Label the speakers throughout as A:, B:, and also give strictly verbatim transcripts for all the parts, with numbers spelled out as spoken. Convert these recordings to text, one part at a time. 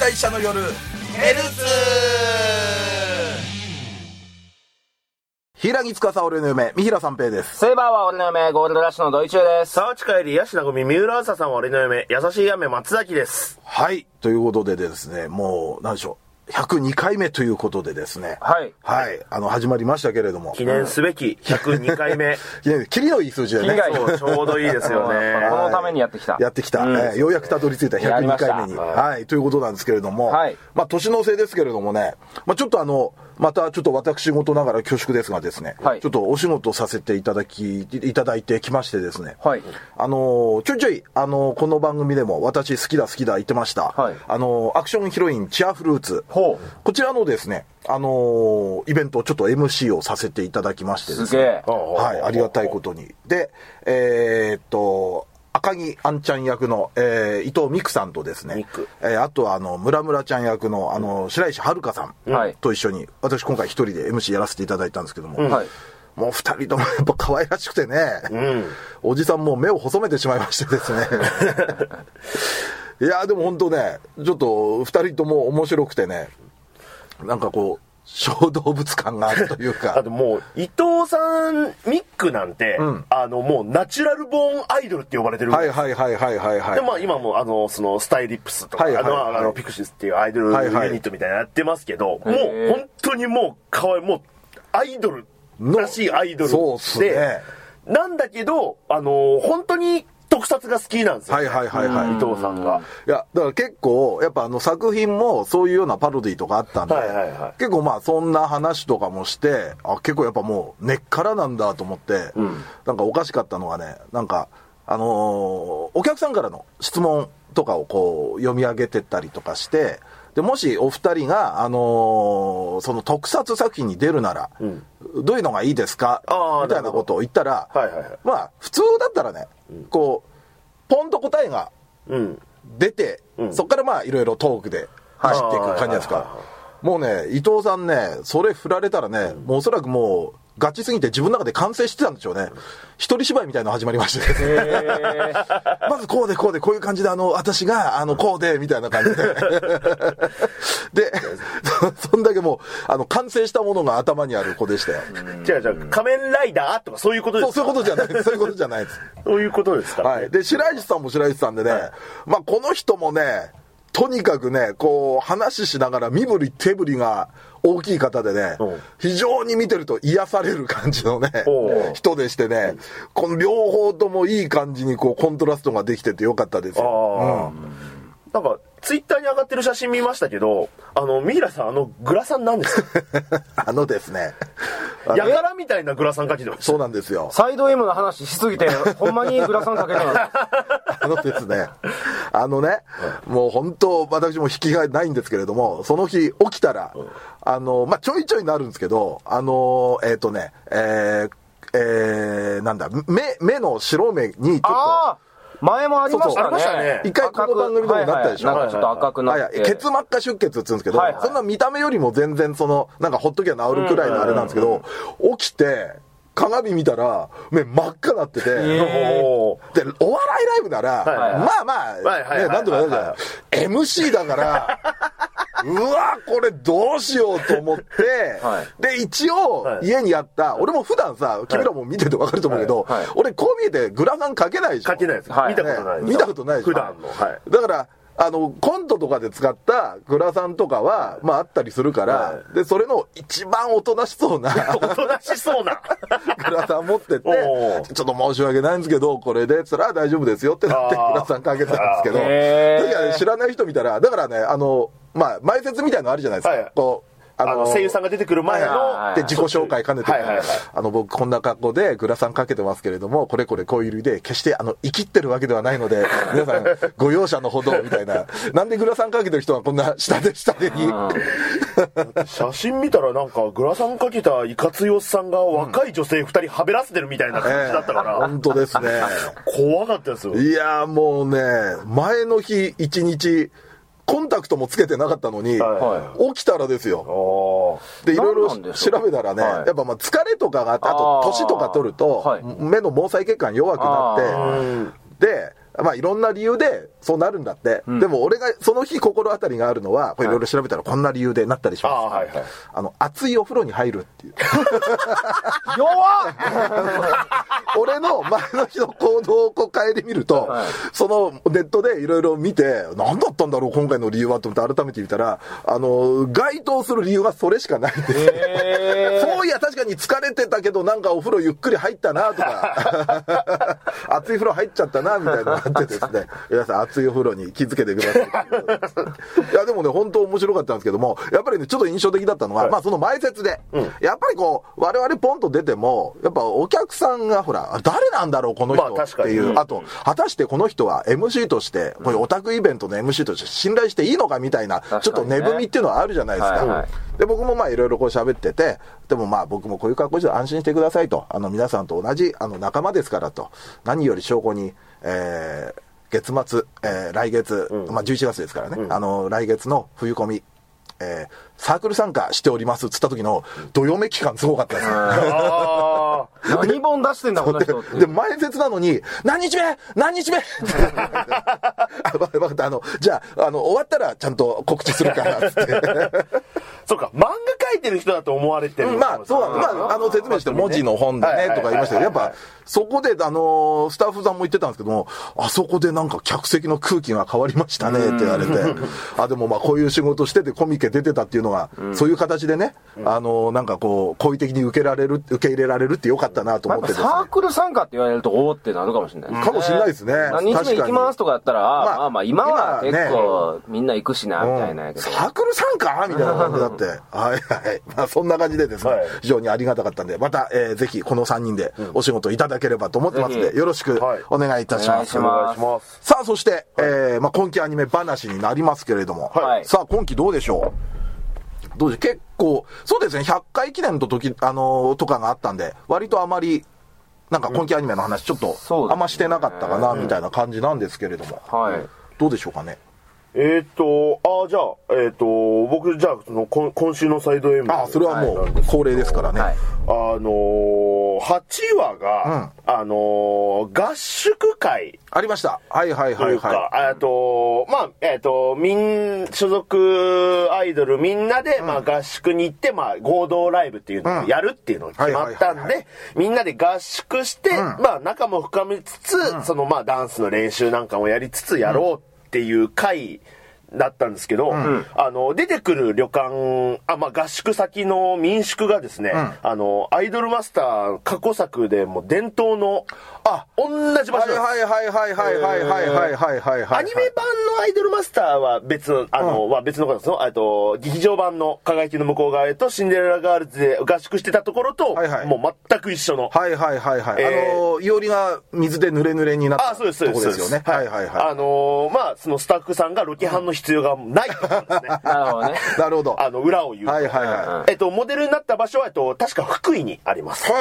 A: 会社の夜ヘルツ。平木司俺の嫁、三平三平です。
B: セイバーは俺の嫁、ゴールドラッシュの土井中です。
C: 沢地帰り、ヤシナゴミ、三浦朝さんは俺の嫁、優しい雨、松崎です。
A: はい、ということでですね、もう、なんでしょう。ひゃくにかいめということでですね。
B: はい。
A: はい。あの、始まりましたけれども。
C: 記念すべきひゃくにかいめ。
A: 記念、キリのいい数字でね。
C: そう、ちょうどいいですよね。
B: このためにやってきた。
A: やってきた。うん、えー、ようやくたどり着いたひゃくにかいめに。はい。ということなんですけれども。はい。まあ、年の瀬ですけれどもね。まあ、ちょっとあの、またちょっと私事ながら恐縮ですがですね、はい、ちょっとお仕事させていただき、いただいてきましてですね、はい、あの、ちょいちょい、あの、この番組でも私好きだ好きだ言ってました、はい、あの、アクションヒロインチアフルーツ、こちらのですね、あの、イベントをちょっと エムシー をさせていただきましてですね、はい、ありがたいことに。で、えー、っと、赤木あんちゃん役の、えー、伊藤美久さんとですね、えー、あとはあの村村ちゃん役のあの白石遥さんと一緒に、私今回一人で エムシー やらせていただいたんですけども、うん、もう二人ともやっぱ可愛らしくてね、うん、おじさんも目を細めてしまいましてですねいやでも本当ね、ちょっと二人とも面白くてね、なんかこう小動物感があるというか。
C: あともう伊藤さんミックなんて、うん、あのもうナチュラルボーンアイドルって呼ばれてる。
A: はいはいはいはいはいはい。
C: でまあ今もあのそのスタイリップスとか、はいはいはい、あのあのピクシスっていうアイドルユニットみたいなのやってますけど、はいはい、もう本当にもう可愛い、もうアイドルらしいアイドルで、そうっすね、なんだけどあの本当に特撮が好きなんですよ、ね、
A: はいはいはいはい、
C: 伊藤さんが。
A: いやだから結構やっぱあの作品もそういうようなパロディとかあったんで、はいはいはい、結構まあそんな話とかもして、あ結構やっぱもう根っからなんだと思って、うん、なんかおかしかったのがね、なんかあのー、お客さんからの質問とかをこう読み上げてったりとかして、でもしお二人が、あのー、その特撮作品に出るなら、うん、どういうのがいいですかみたいなことを言ったら、はいはいはい、まあ普通だったらね、うん、こうポンと答えが出て、うん、そこからまあいろいろトークで走っていく感じですか。もうね伊藤さんね、それ振られたらね、うん、もうおそらくもうガチすぎて自分の中で完成してたんでしょうね。一人芝居みたいなの始まりまして、ね、まずこうでこうでこういう感じで、あの私があのこうでみたいな感じででそんだけもうあの完成したものが頭にある子でしたよ。
C: じゃあじゃあ仮面ライダーとかそういうことですか。
A: そうそういうことじゃないです。そういうことじゃないです。
C: そういうことですか、ね、
A: はい。で白石さんも白石さんでね、はい、まあこの人もねとにかくねこう話しながら身振り手振りが大きい方でね、非常に見てると癒される感じのね人でしてね、この両方ともいい感じにこうコントラストができててよかったですよ。うん、
C: なんかツイッターに上がってる写真見ましたけど、あのミイラさん、あのグラサンなんですか
A: あのですね、
C: やからみたいなグラサンかけてます。
A: そうなんですよ。
B: サイド M の話しすぎてほんまにグラサンかけてます
A: あのですね、あのね、うん、もう本当私も引きがないんですけれども、その日起きたら、うん、あのまあちょいちょいなるんですけど、あのえっ、ー、とねえー、えー、なんだ目目の白目にちょっと
B: 前もありましたね。そうそう
A: ね。一回この番組でもなったでしょ。
B: はいはい、なんかちょっと赤くなって。
A: 結膜下出血って言うんですけど、はいはい、そんな見た目よりも全然そのなんかほっときゃ治るくらいのあれなんですけど、起きて鏡見たら目真っ赤になってて、でお笑いライブなら、はいはい、まあまあ、はいはい、ね、なんとかなるじゃない。エムシー だからうわこれどうしようと思って、はい、で一応家にあった、はい、俺も普段さ君らも見てて分かると思うけど、はいはい、俺こう見えてグラサンかけないでしょ。
C: かけないです、はい、見たことないです、
A: ね、見たことないでしょ
C: 普段の、はい、
A: だからあのコントとかで使ったグラサンとかは、まああったりするから、はい、でそれの一番おとなしそうな
C: おとなしそうな
A: グラサン持ってってちょっと申し訳ないんですけどこれでつら大丈夫ですよってなってグラサンかけたんですけど、確かに知らない人見たら、だからねあのまあ前説みたいなのあるじゃないですか、はい、こう
C: あの声優さんが出てくる前の
A: で自己紹介兼ねて、はいはいはい、あの僕こんな格好でグラサンかけてますけれどもこれこれこういう理由で決してあの生きってるわけではないので皆さんご容赦のほどみたいななんでグラサンかけてる人はこんな下で下でに
C: 写真見たらなんかグラサンかけたいかつよしさんが若い女性ふたりはべらせてるみたいな感じだったから、
A: うんえー、本当ですね
C: 怖かったですよ。
A: いやもうね前の日一日コンタクトもつけてなかったのに、はい、起きたらですよ。でいろいろ調べたらね、はい、やっぱまあ疲れとかがあって、あと年とか取ると、はい、目の毛細血管弱くなってでまあいろんな理由でそうなるんだって、うん、でも俺がその日心当たりがあるのはこれいろいろ調べたらこんな理由でなったりします、はい、あ、はいはい、あの熱いお風呂に入るっていう
B: 弱っ
A: 俺の前の日の行動をこう帰り見ると、はい、そのネットでいろいろ見て何だったんだろう今回の理由はと思って改めて見たらあの該当する理由はそれしかないんです、えー、そういや確かに疲れてたけどなんかお風呂ゆっくり入ったなとか熱い風呂入っちゃったなみたいなのがあってですね皆さん熱いお風呂に気づけてくださいいやでもね本当面白かったんですけどもやっぱりねちょっと印象的だったのは、はい、まあその前説で、うん、やっぱりこう我々ポンと出てもやっぱお客さんがほら誰なんだろうこの人っていう、まあ、あと果たしてこの人は エムシー としてこういうオタクイベントの エムシー として信頼していいのかみたいな、ね、ちょっと値踏みっていうのはあるじゃないですか、はいはい、で僕もまあいろいろこう喋っててでもまあ僕もこういう格好して安心してくださいとあの皆さんと同じあの仲間ですからと何より証拠に、えー、月末、えー、来月、うん、まあじゅういちがつですからね、うん、あの来月の冬込みえー、サークル参加しておりますっつった時のどよめき感すごかったです、
B: あ何本出してんだこの人って
A: で前説なのに何日目何日目あのじゃあ、あの終わったらちゃんと告知するからっつって
C: そうか漫画描いてる人だと思われてる、
A: うん、まあそうだ、まあ、あの説明して文字の本だねとか言いましたけどやっぱそこであのスタッフさんも言ってたんですけどもあそこでなんか客席の空気が変わりましたねって言われてあでもまあこういう仕事しててコミケ出てたっていうのが、うん、そういう形でね、うん、あのなんかこう好意的に受けられる受け入れられるってよかったなと思ってですね、
B: サークル参加って言われるとおーってなるかもしれないですね、
A: かもしれないですね。
B: 何日目行きますとかやったらまあ、まあまあ今は結構みんな行くしなみたいなやけど、
A: うん、サークル参加みたいな感じだってはいはい、まあ、そんな感じでですね、はい、非常にありがたかったんでまた、えー、ぜひこのさんにんでお仕事いただければと思ってますので、うん、よろしくお願いいたします、
B: はい、お願いします。
A: さあそして、はい、えーまあ、今期アニメ話になりますけれども、はい、さあ今期どうでしょうどうで結構そうですねひゃっかい記念の時、あのー、とかがあったんで割とあまりなんか今期アニメの話ちょっとあんましてなかったかなみたいな感じなんですけれども、うんはい、どうでしょうかね。
C: えーっと、あ、じゃあ、えーっと、僕、じゃあ、その、今週のサイド M。
A: あ、それはもう、恒例ですからね。はい、
C: あのー、はちわが、うん、あのー、合宿会。
A: ありました。はいはいはいはい。
C: えっと、まあ、えーっと、みん、所属アイドルみんなで、うん、まあ、合宿に行って、まあ、合同ライブっていうのをやるっていうのが決まったんで、みんなで合宿して、うん、まあ、仲も深めつつ、うん、その、まあ、ダンスの練習なんかもやりつつやろうっていう会、だったんですけど、うん、あの出てくる旅館あ、まあ、合宿先の民宿がですね、うん、あのアイドルマスター過去作でも伝統のあ同じ場所です。
A: はいはいはいはいはいはいはいはいはいはい。
C: アニメ版のアイドルマスターは別のあの、うん、は別の方ですよ。あと劇場版の輝きの向こう側へとシンデレラガールズで合宿してたところと、はいはい、もう全く一緒の。
A: はいはいはいはい。えー、あのいおりが水で濡れ濡れになったところですよね。
C: はいはいはい。あのー、まあそのスタッフさんがロケハンの必要がないところですね。
B: なるほどね。
A: なるほど。
C: あの裏を言うと。
A: はいはいはい。
C: えっとモデルになった場所はえっと確か福井にあります。はい。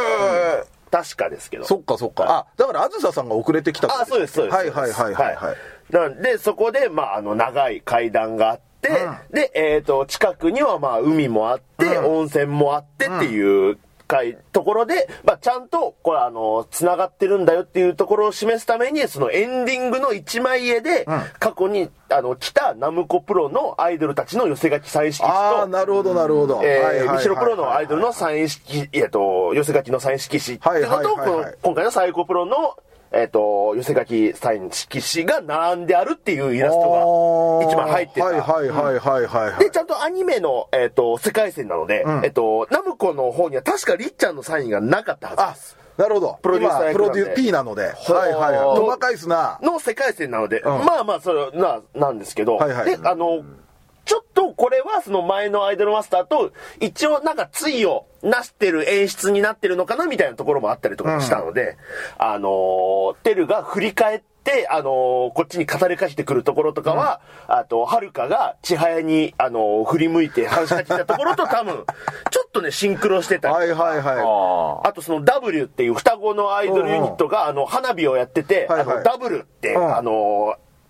C: うん確かですけど。
A: そっかそっか。あ、だからあずささんが遅れてきた。
C: あ、そうですそうです。
A: はいはいはいはい、はい。
C: なんでそこでまああの長い階段があって、うん、でえっ、ー、と近くにはまあ海もあって、うん、温泉もあってっていう。ところで、まあ、ちゃんとこれあの繋がってるんだよっていうところを示すためにそのエンディングの一枚絵で、うん、過去にあの来たナムコプロのアイドルたちの寄せ書きサイン色紙と
A: あなるほどなるほど、
C: えー、ミシロプロのアイドルのサイン色えっと寄せ書きのサイン色紙っていうのと、この今回のサイコプロのえっ、ー、と、寄せ書きサイン色紙が並んであるっていうイラストが一枚入ってた。
A: はいはいはいはいはい、はい。
C: で、ちゃんとアニメの、えっ、ー、と、世界線なので、うん、えっ、ー、と、ナムコの方には確かりっちゃんのサインがなかったはずです。
A: なるほど。
C: プロデューサー役なんで。
A: プロデュー P なので。はいはいはい。細かいっすな。
C: の世界線なので、うん、まあまあ、それな、なんですけど、はいはい、で、あの、ちょっとこれはその前のアイドルマスターと一応なんか対をなしてる演出になってるのかなみたいなところもあったりとかしたので、うん、あのー、テルが振り返ってあのー、こっちに語りかしてくるところとかは、うん、あとはるかが千早にあのー、振り向いて話しかけたところと多分ちょっとねシンクロしてたり
A: はいはいはい。
C: あとその ダブリュー っていう双子のアイドルユニットがあの花火をやってて、はいはい、あのダブルって、うん、あのー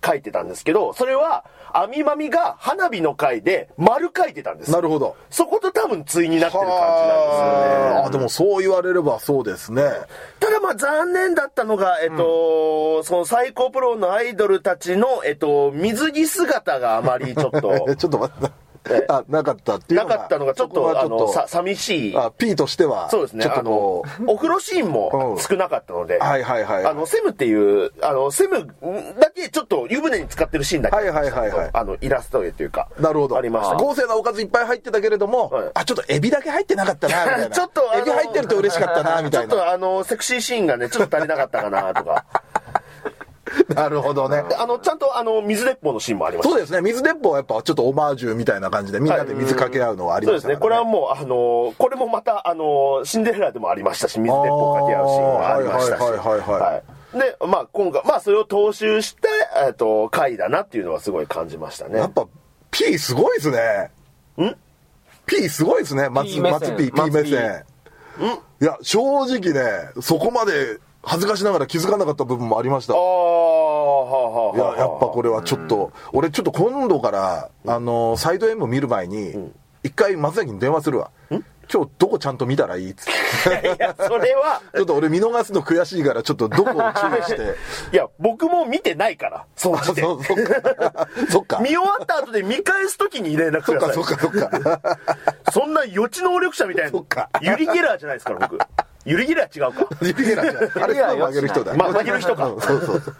C: 書いてたんですけど、それはアミマミが花火の回で丸書いてたんです。
A: なるほど。
C: そこと多分対になってる感じなんですよね。
A: あ、でもそう言われればそうですね。
C: ただまあ残念だったのが、えっと、うん、その最高プロのアイドルたちの、えっと、水着姿があまりちょっと。
A: ちょっと待って。あ、なかったっていうのが
C: なかったのがちょっと、あの、さ、寂しい。
A: あ、P としては。
C: そうですね。あの、お風呂シーンも少なかったので。
A: はいはいはい。
C: あの、セムっていう、あの、セムだけちょっと湯船に使ってるシーンだけ。
A: はいはいはいはい。
C: あの、イラスト絵というか。
A: なるほど。
C: ありました。
A: 豪勢なおかずいっぱい入ってたけれども、あ、ちょっとエビだけ入ってなかったな、みたいな。ちょっと、エビ入ってると嬉しかったな、みたいな。
C: ちょっとあの、セクシーシーンがね、ちょっと足りなかったかな、とか。
A: なるほどね。
C: あの、ちゃんとあの、水鉄砲のシーンもありました。
A: そうですね。水鉄砲はやっぱちょっとオマージュみたいな感じでみんなで水かけ合うのはありましたね。
C: そうですね。これはもう、あの、これもまた、あの、シンデレラでもありましたし、水鉄砲かけ合うシーンもありましたし。はいはいはいはい、はい。で、まあ今回、まあそれを踏襲して、えっと、回だなっていうのはすごい感じましたね。
A: やっぱ、P すごいですね。
C: ん
A: ?P すごいですね。松、松 P、P 目線。んいや、正直ね、そこまで、恥ずかしながら気づかなかった部分もありました。ああ、いや、やっぱこれはちょっと、うん、俺ちょっと今度から、あのー、サイド M 見る前に、一、うん、回松崎に電話するわ。ん今日どこちゃんと見たらいいっつって。
C: いやいや、それは。
A: ちょっと俺見逃すの悔しいから、ちょっとどこを注意して。
C: いや、僕も見てないから、その時点。
A: そ, そっか。そっか。
C: 見終わった後で見返す時に連絡ください。
A: そっかそっかそっか。
C: そんな予知能力者みたいな。そっか。ユリ・ゲラーじゃないですから、僕。ユリ・ゲラー違うか。
A: ユリ・ゲラーじゃない。あれ、スパムあげる人だ。
C: まあ、あげる人か。
A: そうそうそう。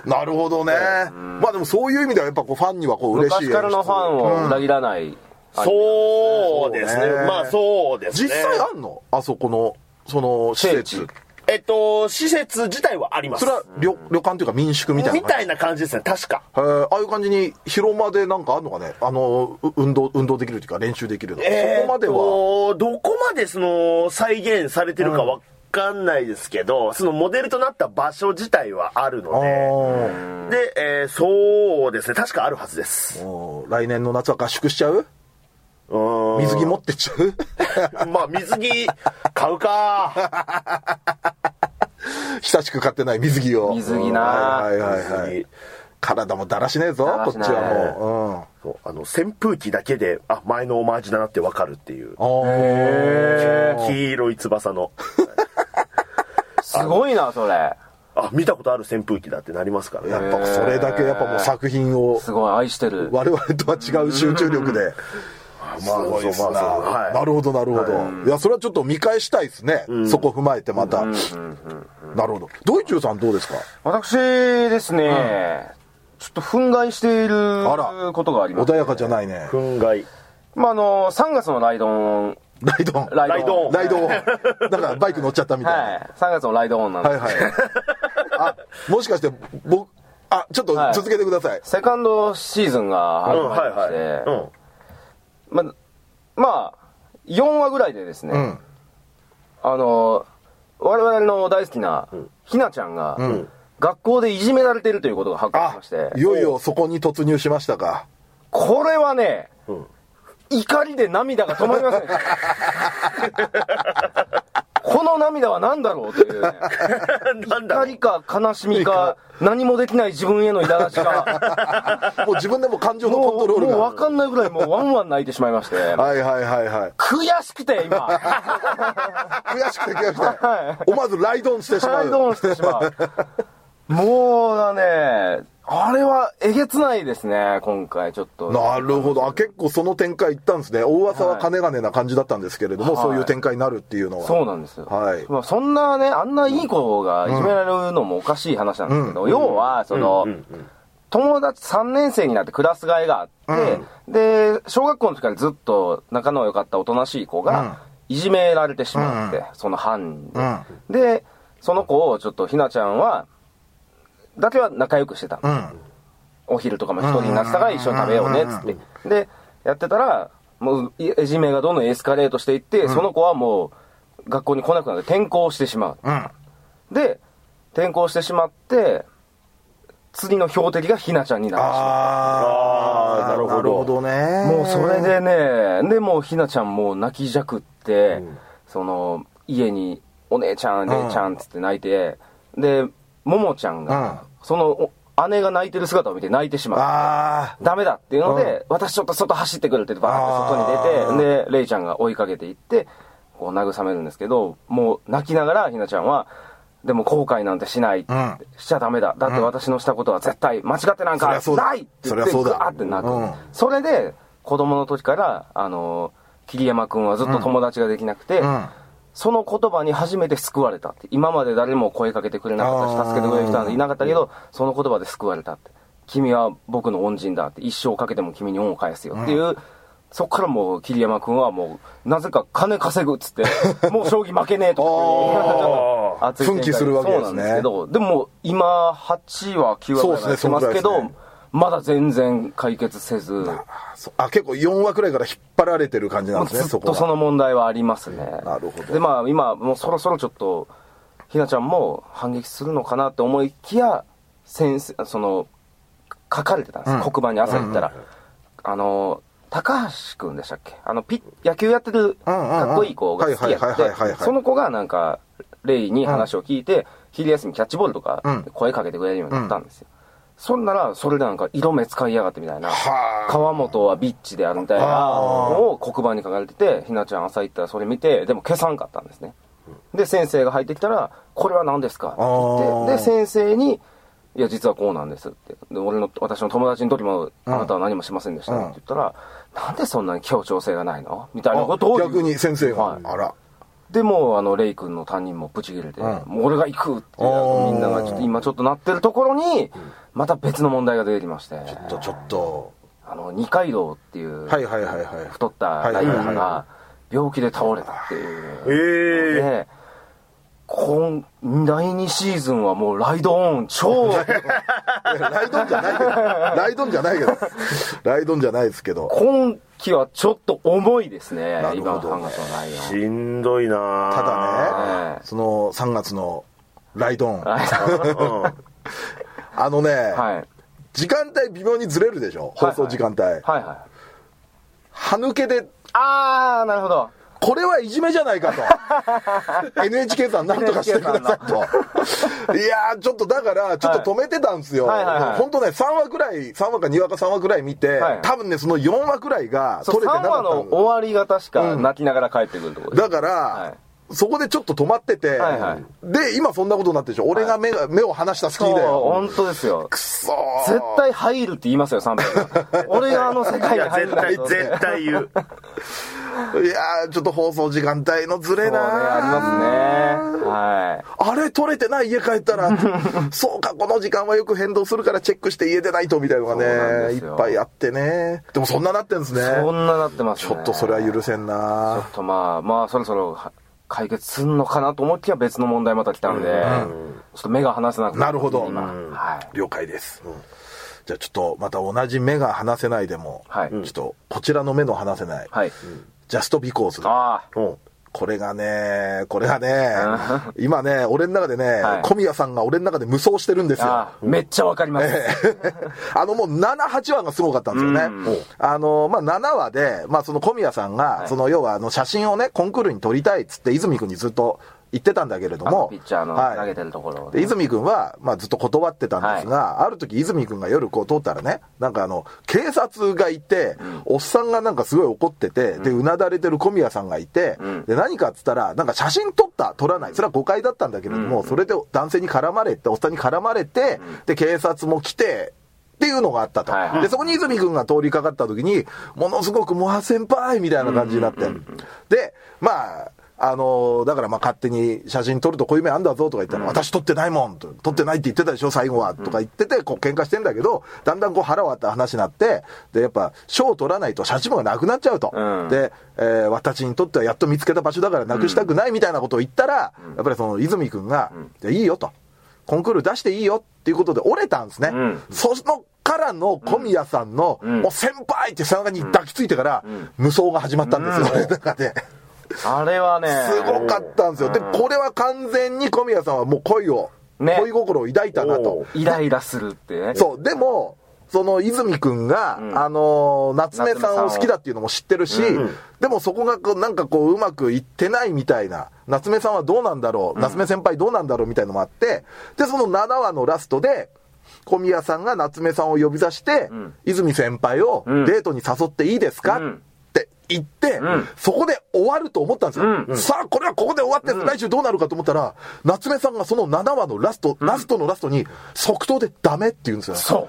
A: なるほどね。まあでもそういう意味ではやっぱこうファンにはこう嬉しい。
B: 昔からのファンを裏切らない。うん
C: そうですね。まあそうですね。
A: 実際あんのあそこの、その施設。
C: えっと、施設自体はあります。
A: それは旅、旅館というか民宿みたいな
C: みたいな感じですね、確か。
A: へー、ああいう感じに広間でなんかあるのかねあの、運動、運動できるというか練習できるの。
C: えー、
A: そこまでは。
C: どこまでその、再現されてるかわかんないですけど、うん、そのモデルとなった場所自体はあるので、で、えー、そうですね、確かあるはずです。
A: 来年の夏は合宿しちゃう水着持ってっちゃ
C: うまあ水着買うか
A: 久しく買ってない水着を
B: 水着な
A: はいはいはい、はい、体もだらしねえぞこっちはも
C: う、うん、そうあの扇風機だけであ前のオマージュだなって分かるっていう
B: へ
C: 黄色い翼の
B: すごいなそれ
C: あ見たことある扇風機だってなりますからね
A: やっぱそれだけやっぱもう作品を
B: すごい愛してる
A: 我々とは違う集中力でまあ、そうそうまあ、はい、なるほどなるほど、はい、いやそれはちょっと見返したいですね、うん、そこ踏まえてまた、うんうんうんうん、なるほどドイチューさんどうですか
B: 私ですね、うん、ちょっと憤慨していることがあります、
A: ね、穏やかじゃないね
C: 憤慨
B: まああのさんがつのライドン
A: ライドン
B: ライドン
A: ライドンだからバイク乗っちゃったみたいな、
B: はい、さんがつのライドンなんです、はいはい、
A: あもしかして僕あちょっと続けてください、はい、
B: セカンドシーズンが始まりまして、うんはいはいうんま、まあよんわぐらいでですね、うん、あの我々の大好きなひなちゃんが、うん、学校でいじめられているということが発覚しまして
A: いよいよそこに突入しましたか
B: これはね、うん、怒りで涙が止まりませんこの涙は何だろうというね怒りか悲しみか何もできない自分への苛立ちか
A: もう自分でも感情のコントロールが
B: もう分かんないぐらいもうワンワン泣いてしまいまして
A: はいはいはいはい
B: 悔しくて今
A: 悔しくて悔しくて、はい、思わずライドオンしてしまう
B: ライドオンしてしまうもうだねあれはえげつないですね今回ちょっと
A: なるほどあ結構その展開いったんですね大噂は金金な感じだったんですけれども、はい、そういう展開になるっていうのは
B: そうなんですよ、
A: はい
B: まあ、そんなねあんないい子がいじめられるのもおかしい話なんですけど、うん、要はその、うんうんうん、友達さんねん生になってクラス替えがあって、うん、で小学校の時からずっと仲の良かったおとなしい子がいじめられてしまって、うん、その犯人で、うん、でその子をちょっとひなちゃんはだけは仲良くしてた、うん、お昼とかも一人になってたから一緒に食べようねっつって、うん、でやってたらもういじめがどんどんエスカレートしていって、うん、その子はもう学校に来なくなって転校してしまう、うん、で転校してしまって次の標的がひなちゃんになる
A: ああなるほど、ほどね
B: もうそれでねでもうひなちゃんもう泣きじゃくって、うん、その家にお姉ちゃん姉ちゃんっつって泣いて、うん、でももちゃんが、うん、その姉が泣いてる姿を見て泣いてしまってダメだっていうので、うん、私ちょっと外走ってくるって言ってバーって外に出て、でレイちゃんが追いかけていってこう慰めるんですけど、もう泣きながらひなちゃんはでも後悔なんてしない、うん、しちゃダメだ、だって私のしたことは絶対間違ってなんかないって言ってガーって泣く、うん、それで子供の時からあの桐山君はずっと友達ができなくて、うん、その言葉に初めて救われたって。今まで誰も声かけてくれなかったし助けてくれる人はいなかったけど、その言葉で救われたって。君は僕の恩人だって、一生かけても君に恩を返すよっていう、うん、そっからもう桐山君はもうなぜか金稼ぐっつってもう将棋負けねえと
A: か熱い奮起するわけですね。そうなんですけ
B: ど、でも今はちわきわぐらいやってますけど、まだ全然解決せず、
A: あ、結構よんわくらいから引っ張られてる感じなんですね。
B: ずっとその問題はありますね。
A: なるほど。
B: でまあ今もうそろそろちょっとひなちゃんも反撃するのかなって思いきや、先生その書かれてたんです、うん、黒板に朝行ったら、うんうんうん、あの高橋くんでしたっけ、あのピ野球やってるかっこいい子が好きやって、その子がなんかレイに話を聞いて、うん、昼休みキャッチボールとか声かけてくれるようになったんですよ、うんうん。そんならそれでなんか色目使いやがってみたいな、川本はビッチであるみたいなのを黒板に書かれてて、ひなちゃん朝行ったらそれ見て、でも消さんかったんですね。で先生が入ってきたらこれは何ですかって言って、で先生にいや実はこうなんですって、で俺の私の友達の時もあなたは何もしませんでしたって言ったら、うん、なんでそんなに協調性がないのみたいなことを
A: 逆に先生が、はい、あら
B: でもあのレイ君の担任もブチ切れて、うん、もう俺が行くってみんながちょっと今ちょっとなってるところにまた別の問題が出てきまして、
A: ちょっとちょっと
B: あの二階堂っていう太ったライダーが病気で倒れたっていう、
A: えー、
B: 今だいにシーズンはもうライドオン超
A: ライドオンじゃないけどライドオンじゃないけどライドオンじゃないですけど、
B: 今期はちょっと重いですね。今のさんがつの内容
C: しんどいな。
A: ただね、そのさんがつのライドオンあのね、はい、時間帯微妙にずれるでしょ、放送時間帯、はいはいはいはい、歯抜けで、
B: ああなるほど、
A: これはいじめじゃないかとエヌエイチケー さんなんとかしてくださいといやーちょっとだからちょっと止めてたんですよ、はいはいはいはい、ほんとねさんわくらいさんわかにわかさんわくらい見て、はい、多分ねそのよんわくらいが取れてなかった。
B: さんわの終わりが確か泣きながら帰ってくるところです、
A: うん、だから、はいそこでちょっと止まってて、はいはい、で今そんなことになってるでしょ、俺が 目, が目を離した隙だよ。
B: 本当ですよ。
A: くそ
B: ー絶対入るって言いますよさんびゃく俺があの世界に入るんだ
C: 絶対絶対言う
A: いやーちょっと放送時間帯のズレなー、
B: そうね、ありますね、はい、
A: あれ撮れてない家帰ったらそうかこの時間はよく変動するからチェックして家出ないとみたいなのがねいっぱいあってね。でもそんななってんですね。
B: そんななってますね。
A: ちょっとそれは許せんな。
B: ちょっとまあまあそろそろ解決すんのかなと思っては別の問題また来たんで、うん、ちょっと目が離せなくな
A: る。なるほど、
B: 今、
A: うんはい、了解です、うん、じゃあちょっとまた同じ目が離せないでも、はい、ちょっとこちらの目の離せない、はい、ジャストビコーズ、ああ、うんこれがね、これがね、今ね、俺の中でね、はい、小宮さんが俺の中で無双してるんですよ。
B: あめっちゃわかります。
A: あのもうなな、はちわがすごかったんですよね。あの、まあ、ななわで、まあ、その小宮さんが、はい、その要はあの写真をね、コンクールに撮りたいっつって泉くんにずっと言ってたんだけれども、
B: ピッチャーの投げてるところ、ね
A: はい、で泉くんは、まあ、ずっと断ってたんですが、はい、ある時泉くんが夜こう通ったらね、なんかあの警察がいて、うん、おっさんがなんかすごい怒ってて、うん、でうなだれてる小宮さんがいて、うん、で何かっつったらなんか写真撮った撮らないそれは誤解だったんだけれども、うん、それで男性に絡まれておっさんに絡まれて、うん、で警察も来てっていうのがあったと、はいはい、でそこに泉くんが通りかかった時にものすごく「もは先輩」みたいな感じになって、うんうんうんうん、でまああのー、だからまあ勝手に写真撮るとこういう目あんだぞとか言ったら、うん、私撮ってないもんと撮ってないって言ってたでしょ最後は、うん、とか言っててこう喧嘩してんだけどだんだんこう腹割った話になってでやっぱ賞を取らないと写真部がなくなっちゃうと、うん、で、えー、私にとってはやっと見つけた場所だからなくしたくないみたいなことを言ったら、うん、やっぱりその泉くんが、うん、じゃあいいよとコンクール出していいよっていうことで折れたんですね、うん、そのからの小宮さんの、うん、もう先輩って背中に抱きついてから、うん、無双が始まったんですよ、うん、中で
B: あれはね
A: すごかったんですよ、うん、でこれは完全に小宮さんはもう恋を、ね、恋心を抱いたなと
B: イライラするってね。
A: そうでもその泉くんが、うん、あの夏目さんを好きだっていうのも知ってるし、うん、でもそこがこうなんかこううまくいってないみたいな夏目さんはどうなんだろう、うん、夏目先輩どうなんだろうみたいのもあってでそのななわのラストで小宮さんが夏目さんを呼び出して、うん、泉先輩をデートに誘っていいですか、うん、って言って、うん、そこで終わると思ったんですよ。うん、さあ、これはここで終わって、うん、来週どうなるかと思ったら、夏目さんがそのななわのラスト、うん、ラストのラストに即答でダメって言うんですよ。
B: そう。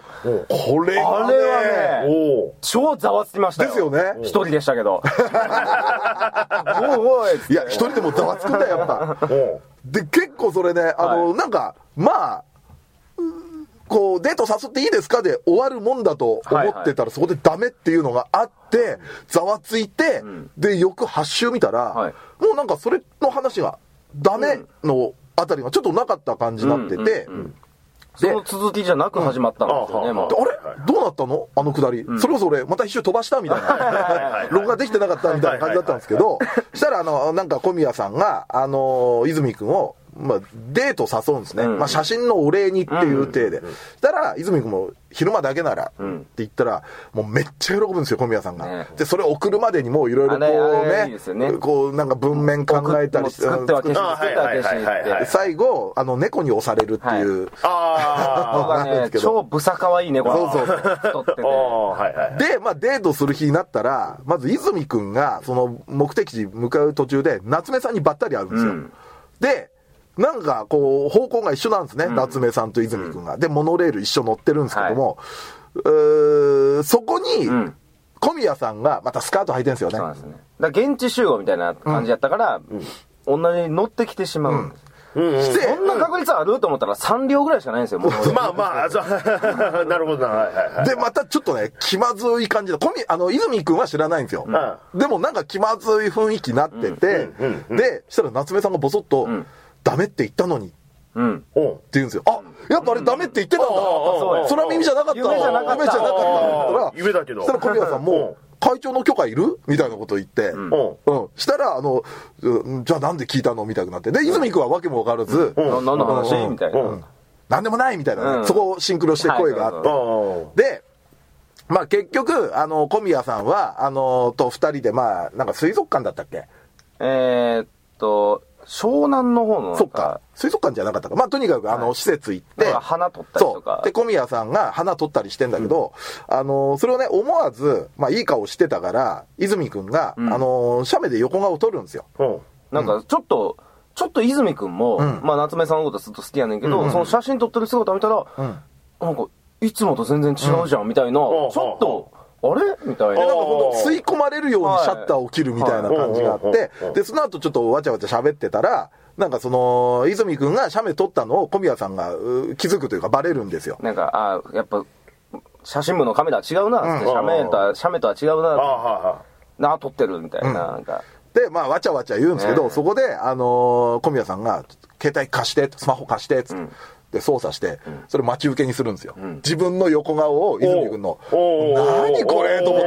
A: これがね、
B: あれはね、超ざわつきましたよ。
A: ですよね。
B: 一人でしたけど。
A: おいおい。いや、一人でもざわつくんだよ、やっぱ。で、結構それね、あの、はい、なんか、まあ、こう、デート誘っていいですかで終わるもんだと思ってたら、はいはい、そこでダメっていうのがあって、ざわついて、うん、で、翌はち週見たら、はい、もうなんかそれの話が、ダメのあたりがちょっとなかった感じになってて、
B: うんうんうん、その続きじゃなく始まったんですよね、うん、もう。
A: あれどうなったのあのくだり、うん。それこそ俺、また一周飛ばしたみたいな。録画できてなかったみたいな感じだったんですけど、したら、あの、なんか小宮さんが、あの、泉くんを、まあ、デート誘うんですね。うん、まあ、写真のお礼にっていう体で。そしたら、泉くんも昼間だけなら、って言ったら、もうめっちゃ喜ぶんですよ、小宮さんが。ね、で、それを送るまでにもいろいろこうね、ねこう、なんか文面考えたりして、
B: 作っては消し、作っては消しって。
A: 最後、あの、猫に押されるっていう。はい、
B: ああ、ね、超ブサかわいい猫が。そうそう。太ってて。
A: で、まあ、デートする日になったら、まず泉くんが、その目的地向かう途中で、夏目さんにばったり会うんですよ。うん、で、なんか、こう、方向が一緒なんですね。うん、夏目さんと泉くんが。で、モノレール一緒乗ってるんですけども、はい、うそこに、小宮さんが、またスカート履いてるんですよね。
B: そうなんですね。だから現地集合みたいな感じやったから、うん、同じに乗ってきてしまうんです。うんうん、してそんな確率あると思ったらさん両ぐらいしかないんですよ。もう
C: まあまあ、なるほどな。はいはいはい、
A: で、またちょっとね、気まずい感じだ。小宮、あの、泉くんは知らないんですよ。うん、でもなんか気まずい雰囲気になってて、うんうん、で、したら夏目さんがボソッと、うんダメって言ったのに。うん。って言うんですよ。あ、やっぱあれダメって言ってたんだ。空耳じゃなかった。
B: 夢じゃなかった。
A: 夢じゃなかった。
C: 夢だけど。
A: そしたら小宮さんも、会長の許可いるみたいなこと言って。うん。うん。したら、あの、じゃあなんで聞いたのみたいになって。で、泉くんはわけもわからず。
B: 何の話みたいな。
A: なんでもないみたいな。そこをシンクロして声があって。で、まあ結局、あの、小宮さんは、あの、と二人で、まあ、なんか水族館だったっけ
B: えーっと、湘南の方の
A: そっか水族館じゃなかったかまあとにかくあの、はい、施設行って
B: 花撮ったりとか
A: そうで小宮さんが花撮ったりしてんだけど、うん、あのそれをね思わずまあいい顔してたから泉くんが、うん、あの写メで横顔を撮るんですよ、
B: うん、なんかちょっとちょっと泉くんも、うん、まあ夏目さんのことずっと好きやねんけど、うんうん、その写真撮ってる姿を見たら、うん、なんかいつもと全然違うじゃん、うん、みたいな、うん、ちょっとあれみたいな。
A: なんかほんと吸い込まれるようにシャッターを切るみたいな感じがあって、で、その後ちょっとわちゃわちゃ喋ってたら、なんかその、泉くんが写メ撮ったのを小宮さんが気づくというかバレるんですよ。
B: なんか、ああ、やっぱ、写真部のカメラは違うな、って、うん、写メとは、写メとは違うな、なあ、撮ってるみたいな、うん、なんか。
A: で、まあ、わちゃわちゃ言うんですけど、ね、そこで、あのー、小宮さんが、携帯貸して、スマホ貸して、つって。うんで操作して、それ待ち受けにするんですよ。うん、自分の横顔を泉くんの、何これと思って、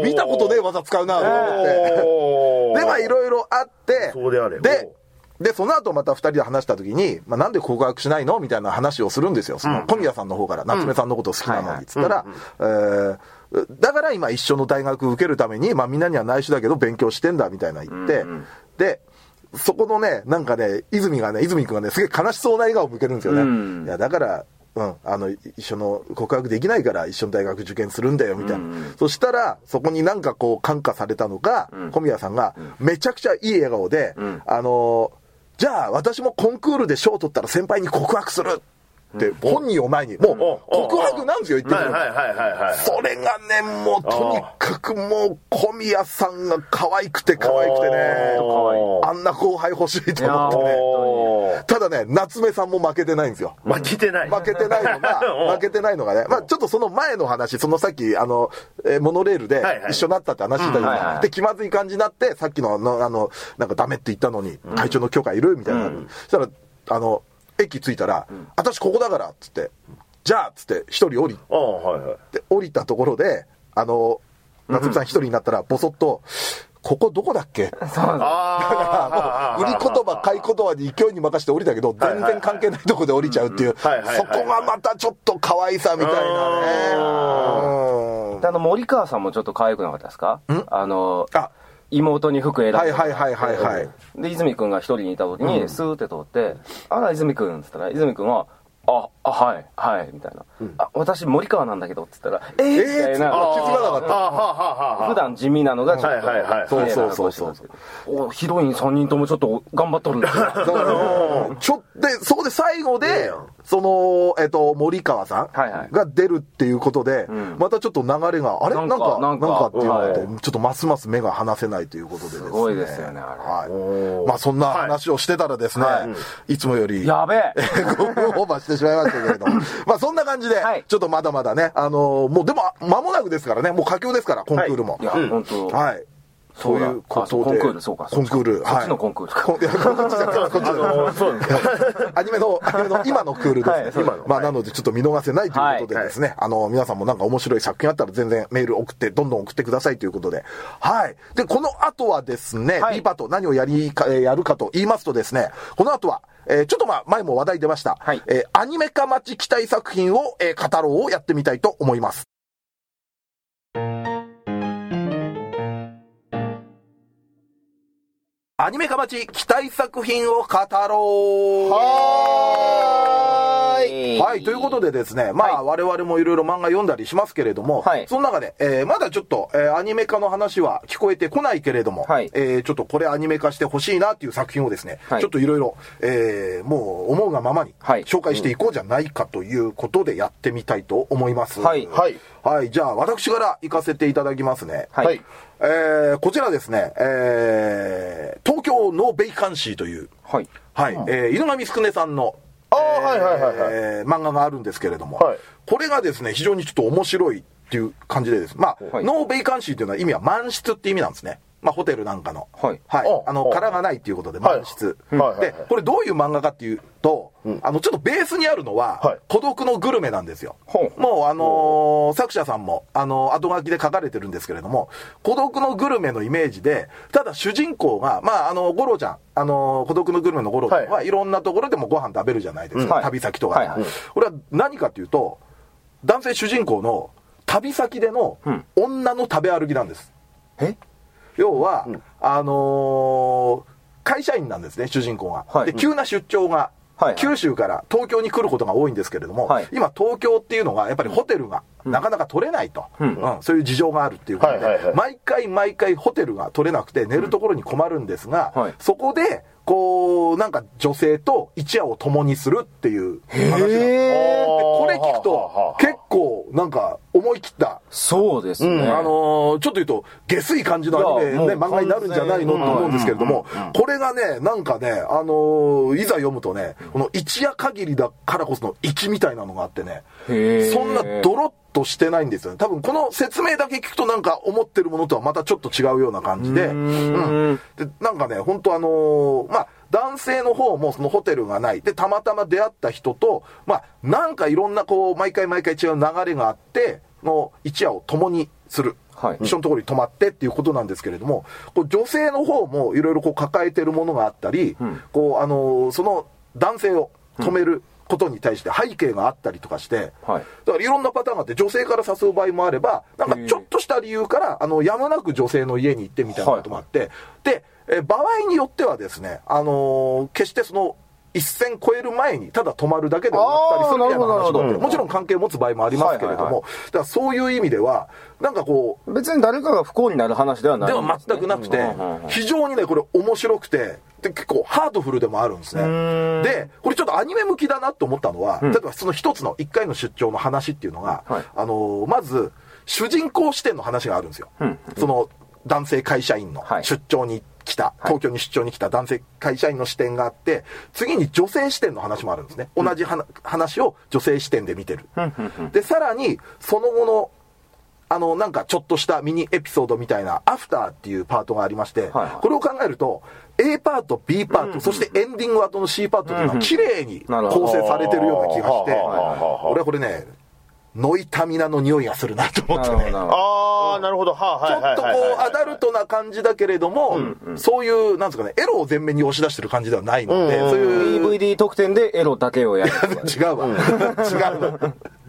A: 見たことねえ技使うなと思って。で、まあいろいろあって、
C: そうであれ。
A: で、で、その後また二人で話した時に、まあなんで告白しないのみたいな話をするんですよ。その小宮さんの方から、夏目さんのこと好きなのに、つったら、えー、だから今一緒の大学受けるために、まあみんなには内緒だけど勉強してんだみたいな言って、で、そこのね、なんかね、泉がね、泉くんがね、すげえ悲しそうな笑顔を向けるんですよね。うん、いや、だから、うん、あの、一緒の告白できないから一緒の大学受験するんだよ、みたいな。うん、そしたら、そこになんかこう感化されたのが、うん、小宮さんが、めちゃくちゃいい笑顔で、うん、あの、じゃあ私もコンクールで賞取ったら先輩に告白するって本人を前にもう告白なんですよ言ってくる。それがねもうとにかくもう小宮さんが可愛くて可愛くてねあんな後輩欲しいと思ってね。ただね夏目さんも負けてないんですよ。
C: 負けてない
A: 負けてないのが負けてないのがねまあちょっとその前の話そのさっきあのえモノレールで一緒になったって話したじゃないで気まずい感じになってさっきのあのなんかダメって言ったのに会長の許可いるみたいなそしたらあの駅着いたら、うん、私ここだからっつってじゃあっつって一人降り、はいはい、で降りたところであの夏目さん一人になったらボソッとここどこだっけそうだからもう売り言葉買い言葉に勢いに任せて降りたけど全然関係ないとこで降りちゃうっていうそこがまたちょっと可愛さみたいなね。
B: あの森川さんもちょっと可愛くなかったですか？あのあ妹に服選んで、
A: はいはいはいはいはい。
B: で泉くんが一人にいた時にスーって通って、うん、あら泉くんっつったら泉くんはあ、あ、はい、はい、みたいな。うん、あ、私、森川なんだけど、って言ったら、えー、えー、みたいな。
A: 気づかなかった。はは
B: は普段地味なのがちょっと、
C: はいはいはい。
A: そうそうそうそう。
B: お、ヒロインさんにんともちょっと頑張っとるんだよ。だから、
A: ちょっと、で、そこで最後で、その、えっと、森川さんが出るっていうことで、はいはい、またちょっと流れが、あれなんか、なんか、なんかっていうので、はい、ちょっとますます目が離せないということでですね。
B: すごいですよね、あれ。
A: はい。まあ、そんな話をしてたらですね、はい、いつもより、
B: やべえ
A: ごふんオーバーしてしまいましたけれども、まあ、そんな感じで、はい、ちょっとまだまだね、あのー、もうでも、間もなくですからね、もう佳境ですから、コンクールも。
B: はい、いや、本当。
A: はい。そういうことで。
B: コンクール、そうか。
A: コンクール。
B: こっちのコンクールか。
A: こっちじゃない、こっちじゃない。そうです。アニメの、アニメの今のクールですね。まあ、なのでちょっと見逃せないということでですね、あの、皆さんもなんか面白い作品あったら全然メール送って、どんどん送ってくださいということで。はい。で、この後はですね、B パート何をやりか、やるかと言いますとですね、この後は、えー、ちょっとまあ、前も話題出ました。はい。えー、アニメ化待ち期待作品を、えー、語ろうをやってみたいと思います。アニメ化待ち期待作品を語ろう。はーい。はい、ということでですね、まあ、はい、我々もいろいろ漫画読んだりしますけれども、はい、その中で、えー、まだちょっと、えー、アニメ化の話は聞こえてこないけれども、はい、えー、ちょっとこれアニメ化してほしいなっていう作品をですね、はい、ちょっといろいろ、えー、もう思うがままに紹介していこうじゃないかということでやってみたいと思います。はい。はい。はい、じゃあ私から行かせていただきますね。はい。えー、こちらですね、えー、東京ノーベイカンシーという、はい。はい。うん、えー、犬神すくねさんの、
C: ああ、はいはいはいはい。
A: えー、漫画があるんですけれども、はい、これがですね、非常にちょっと面白いっていう感じでです。まあ、はい、ノーベイカンシーっていうのは意味は満室って意味なんですね。まあ、ホテルなんかの。はい。はい。あの、殻がないっていうことで満室。はい。で、これどういう漫画かっていうと、うん、あの、ちょっとベースにあるのは、はい、孤独のグルメなんですよ。もう、あのー、作者さんも、あのー、後書きで書かれてるんですけれども、孤独のグルメのイメージで、ただ主人公が、まあ、あの、ゴロちゃん、あのー、孤独のグルメのゴロちゃんは、はい、いろんなところでもご飯食べるじゃないですか。うん、旅先とか。はいはい、これは何かっていうと、男性主人公の旅先での女の食べ歩きなんです。うん、え要は、うん、あのー、会社員なんですね、主人公が。はい、で、急な出張が、はいはい、九州から東京に来ることが多いんですけれども、はい、今東京っていうのがやっぱりホテルがなかなか取れないと、うんうん、そういう事情があるっていうことで、はいはいはい、毎回毎回ホテルが取れなくて寝るところに困るんですが、うんはい、そこでこうなんか女性と一夜を共にするっていう話なんです。でこれ聞くと結構なんか思い切った
B: そうですね、
A: うん、あのー、ちょっと言うと下水感じのアニメ、ね、漫画になるんじゃないのと思うんですけれども、うんうんうん、これがねなんかね、あのー、いざ読むとねこの一夜限りだからこその粋みたいなのがあってね、そんなドロッとしてないんですよね。多分この説明だけ聞くとなんか思ってるものとはまたちょっと違うような感じで、うん、でなんかね本当あのー、まあ男性の方もそのホテルがないでたまたま出会った人とまあなんかいろんなこう毎回毎回違う流れがあっての一夜を共にする、はい、一緒のところに泊まってっていうことなんですけれども、こう女性の方もいろいろこう抱えてるものがあったり、うん、こうあのー、その男性を止める、うんことに対して背景があったりとかして、はい、だからいろんなパターンがあって女性から誘う場合もあればなんかちょっとした理由からあのやむなく女性の家に行ってみたいなこともあって、はい、でえ場合によってはですね、あのー、決してその一線超える前にただ泊まるだけで終わったりするみたいな話もあって、もちろん関係を持つ場合もありますけれども、はいはいはい、だからそういう意味ではなんかこう
B: 別に誰かが不幸になる話ではない
A: んです、ね、では全くなくて、うん、非常にねこれ面白くてで結構ハードフルでもあるんですね。でこれちょっとアニメ向きだなと思ったのは、うん、例えばその一つの一回の出張の話っていうのが、はい、あのー、まず主人公視点の話があるんですよ、うん、その男性会社員の出張に来た、はい、東京に出張に来た男性会社員の視点があって次に女性視点の話もあるんですね。同じは、うん、話を女性視点で見てる、うん、でさらにその後のあのなんかちょっとしたミニエピソードみたいなアフターっていうパートがありまして、はいはい、これを考えると A パート B パート、うん、そしてエンディング後の C パートっていうのは綺麗に構成されてるような気がして、俺はこれねノイタミナの匂いがするなと思ってね。
C: ああ、なるほど。はあ、
A: ちょっとこうアダルトな感じだけれども、うんうん、そういうなんですかね、エロを前面に押し出してる感じではないので、うんうん、そういう
B: ディーブイディー 特典でエロだけをやる。
A: 違うわ。うん、違うわ。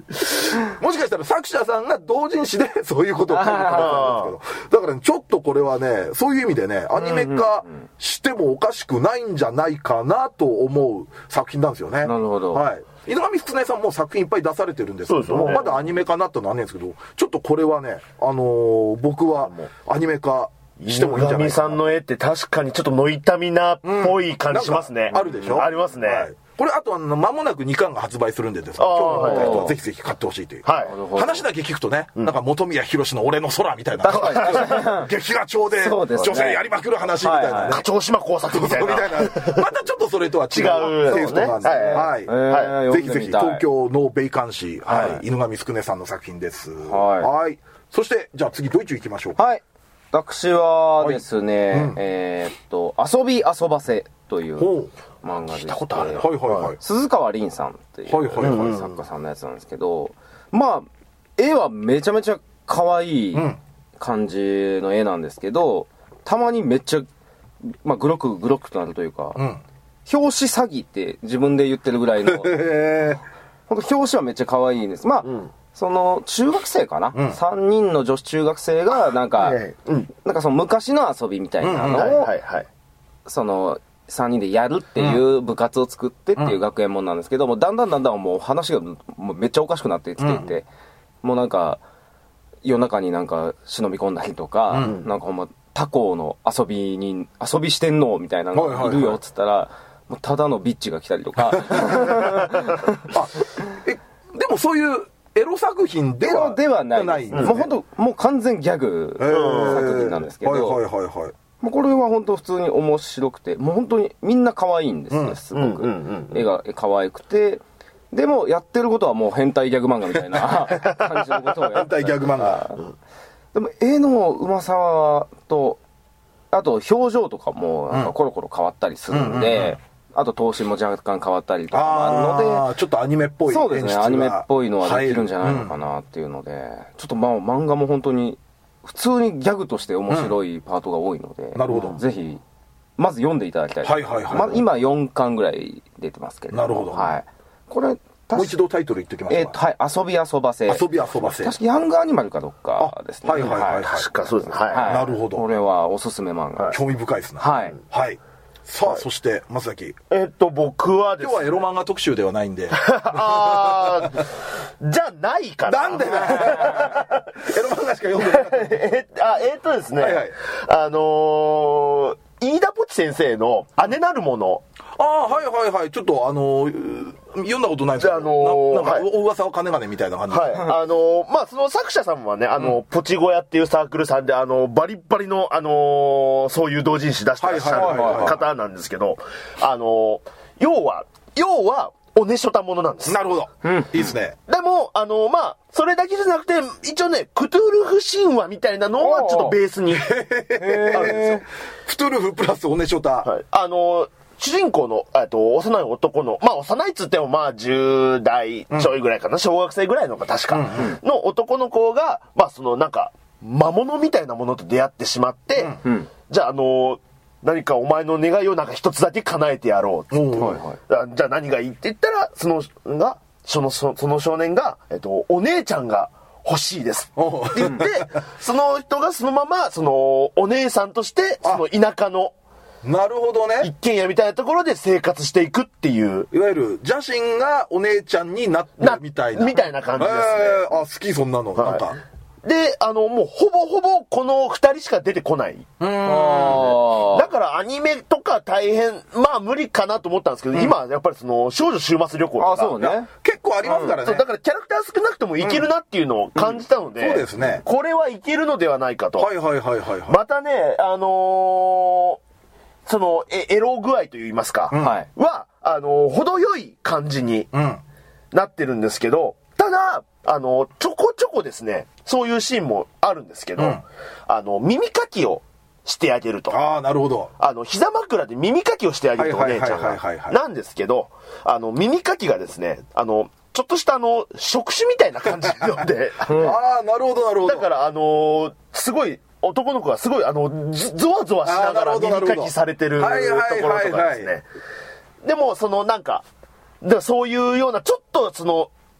A: もしかしたら作者さんが同人誌でそういうことを書いてくれたんですけど、だから、ね、ちょっとこれはね、そういう意味でね、アニメ化してもおかしくないんじゃないかなと思う作品なんですよね。
B: なるほど。
A: はい。犬神福根さんも作品いっぱい出されてるんですけども、ね、まだアニメ化になったのはねんですけど、ちょっとこれはね、あのー、僕はアニメ化してもいいんじゃないかな。
C: 犬神さんの絵って確かにちょっとノイタミナっぽい感じしますね。
A: うん、あるでしょ。
C: ありますね。はい、
A: これあとあの間もなくにかんが発売するんでですね、興味のある人はぜひぜひ買ってほしいという、はい、話だけ聞くとね、うん、なんか本宮宏の俺の空みたいな劇画調で女性やりまくる話みたいな、ね、
C: 課長島工作みたいな
A: またちょっとそれとは違うテイストなんで、はいはい、ぜひぜひ東京の米韓市、はいはい、犬神福根さんの作品です。はい、はい、そしてじゃあ次ドイツ行きましょう。
B: はい、私はですね、はい、うん、えー、っと遊び遊ばせという漫画でして、
C: 聞いたことあるよ、
A: はいはいはい、
B: 鈴川凛さんっていう、はいはいはい、作家さんのやつなんですけど、まあ絵はめちゃめちゃ可愛い感じの絵なんですけど、たまにめっちゃ、まあ、グロくグロくとなるというか、うん、表紙詐欺って自分で言ってるぐらいの本当表紙はめっちゃ可愛いんです。まあ、うん、その中学生かな、うん、さんにんの女子中学生がなんか、うん、なんかその昔の遊びみたいなのをそのさんにんでやるっていう部活を作ってっていう学園もんなんですけども、だんだんだんだんもう話がもうめっちゃおかしくなってきていて、うん、もうなんか夜中になんか忍び込んだりとか、うん、なんかほんま他校の遊びに遊びしてんのみたいなのがいるよっつったら、はいはいはい、もうただのビッチが来たりとか
A: あえでもそういうエロ作品では
B: ではないです、ね、もう本当もう完全ギャグ作品なんですけど、はいはいはいはい、もうこれは本当普通に面白くて、もう本当にみんな可愛いんですね、すごく、うんうんうん、絵が可愛くて、でもやってることはもう変態ギャグ漫画みたいな感じのことをやって
A: 変態ギャグ漫画、
B: でも絵のうまさとあと表情とかもなんかコロコロ変わったりするんで、うんうんうんうん、あと頭身も若干変わったりとかもあるので、
A: ちょっとアニメっぽい演出が、そうですね、
B: アニメっぽいのはできるんじゃないのかなっていうので、うん、ちょっとまあ漫画も本当に普通にギャグとして面白いパートが多いので、うん、なるほど、ぜひまず読んでいただきたい、はいはいはい、まあ、今よんかんぐらい出てますけれども、なるほど、はい、これ
A: もう一度タイトル言ってきますか。
B: えー、はい、遊び遊ばせ。
A: 遊び遊ばせ。
B: 確かヤングアニマルかどっかですね。
A: はいはいはい、はい、
C: 確かそうですね。はい。
A: はい、なるほど。
B: これはおすすめ漫画。
A: 興味深いですね。
B: はい。
A: はい。さあ、はい、そして松崎。
C: えっと僕はですね、
A: 今日はエロ漫画特集ではないんで。
C: ああ、じゃないかな。
A: なんでだ。エロ漫画しか読んでない。
C: えあえー、っとですね、はいはい、あのー。飯田ポチ先生の姉なるもの。
A: ああ、はいはいはい。ちょっとあのー、読んだことないんですけど、あのー、ななんか、はい、お噂は金金みたいな感じ。
C: はい。あのー、まあ、その作者さんはね、あのーうん、ポチ小屋っていうサークルさんで、あのー、バリッバリの、あのー、そういう同人誌出してらっしゃる方なんですけど、あのー、要は、要は、おねしょたものなんです。
A: なるほど。うん。いいですね。
C: でも、あのー、まあ、それだけじゃなくて、一応ね、クトゥルフ神話みたいなのはちょっとベースにあるんですよ。
A: クトゥルフプラスおねしょた。
C: はい。あのー、主人公の、えっと、幼い男の、まあ、幼いっつっても、まあ、じゅう代ちょいぐらいかな、うん、小学生ぐらいのか、確か、うんうん、の男の子が、まあ、その、なんか、魔物みたいなものと出会ってしまって、うん、じゃあ、あのー、何かお前の願いをなんか一つだけ叶えてやろうっつって、はいはい、じゃあ何がいいって言ったら、その、が、その、その少年が、えっと、お姉ちゃんが欲しいです。って言って、その人がそのまま、その、お姉さんとして、その田舎の、
A: なるほどね。
C: 一軒家みたいなところで生活していくっていう。
A: いわゆる、邪神がお姉ちゃんになったみたいな。
C: みたいな感じですね。
A: えー、あ、好き、そんなの。はい、なんか。
C: で、あの、もう、ほぼほぼ、この二人しか出てこない。うん。だから、アニメとか大変、まあ、無理かなと思ったんですけど、うん、今、やっぱりその、少女週末旅行とか。
B: あ、そうね。
A: 結構ありますからね。うん、そう、
C: だから、キャラクター少なくてもいけるなっていうのを感じたので、
A: うんうん、そうですね。
C: これはいけるのではないかと。
A: はいはいはいはい、はい。
C: またね、あのー、その、エロ具合といいますか、うん、は、あのー、程よい感じになってるんですけど、ただ、あの、ちょこちょこですね、そういうシーンもあるんですけど、うん、あの、耳かきをしてあげると。
A: ああ、なるほど。
C: あの、膝枕で耳かきをしてあげると、お姉ちゃんが。なんですけど、あの、耳かきがですね、あの、ちょっとしたあの、触手みたいな感じので、
A: うん、ああ、なるほど、なるほど。
C: だから、あのー、すごい、男の子がすごい、あの、ゾワゾワしながら耳かきされてるところとかですね。でも、その、なんか、でそういうような、ちょっと、その、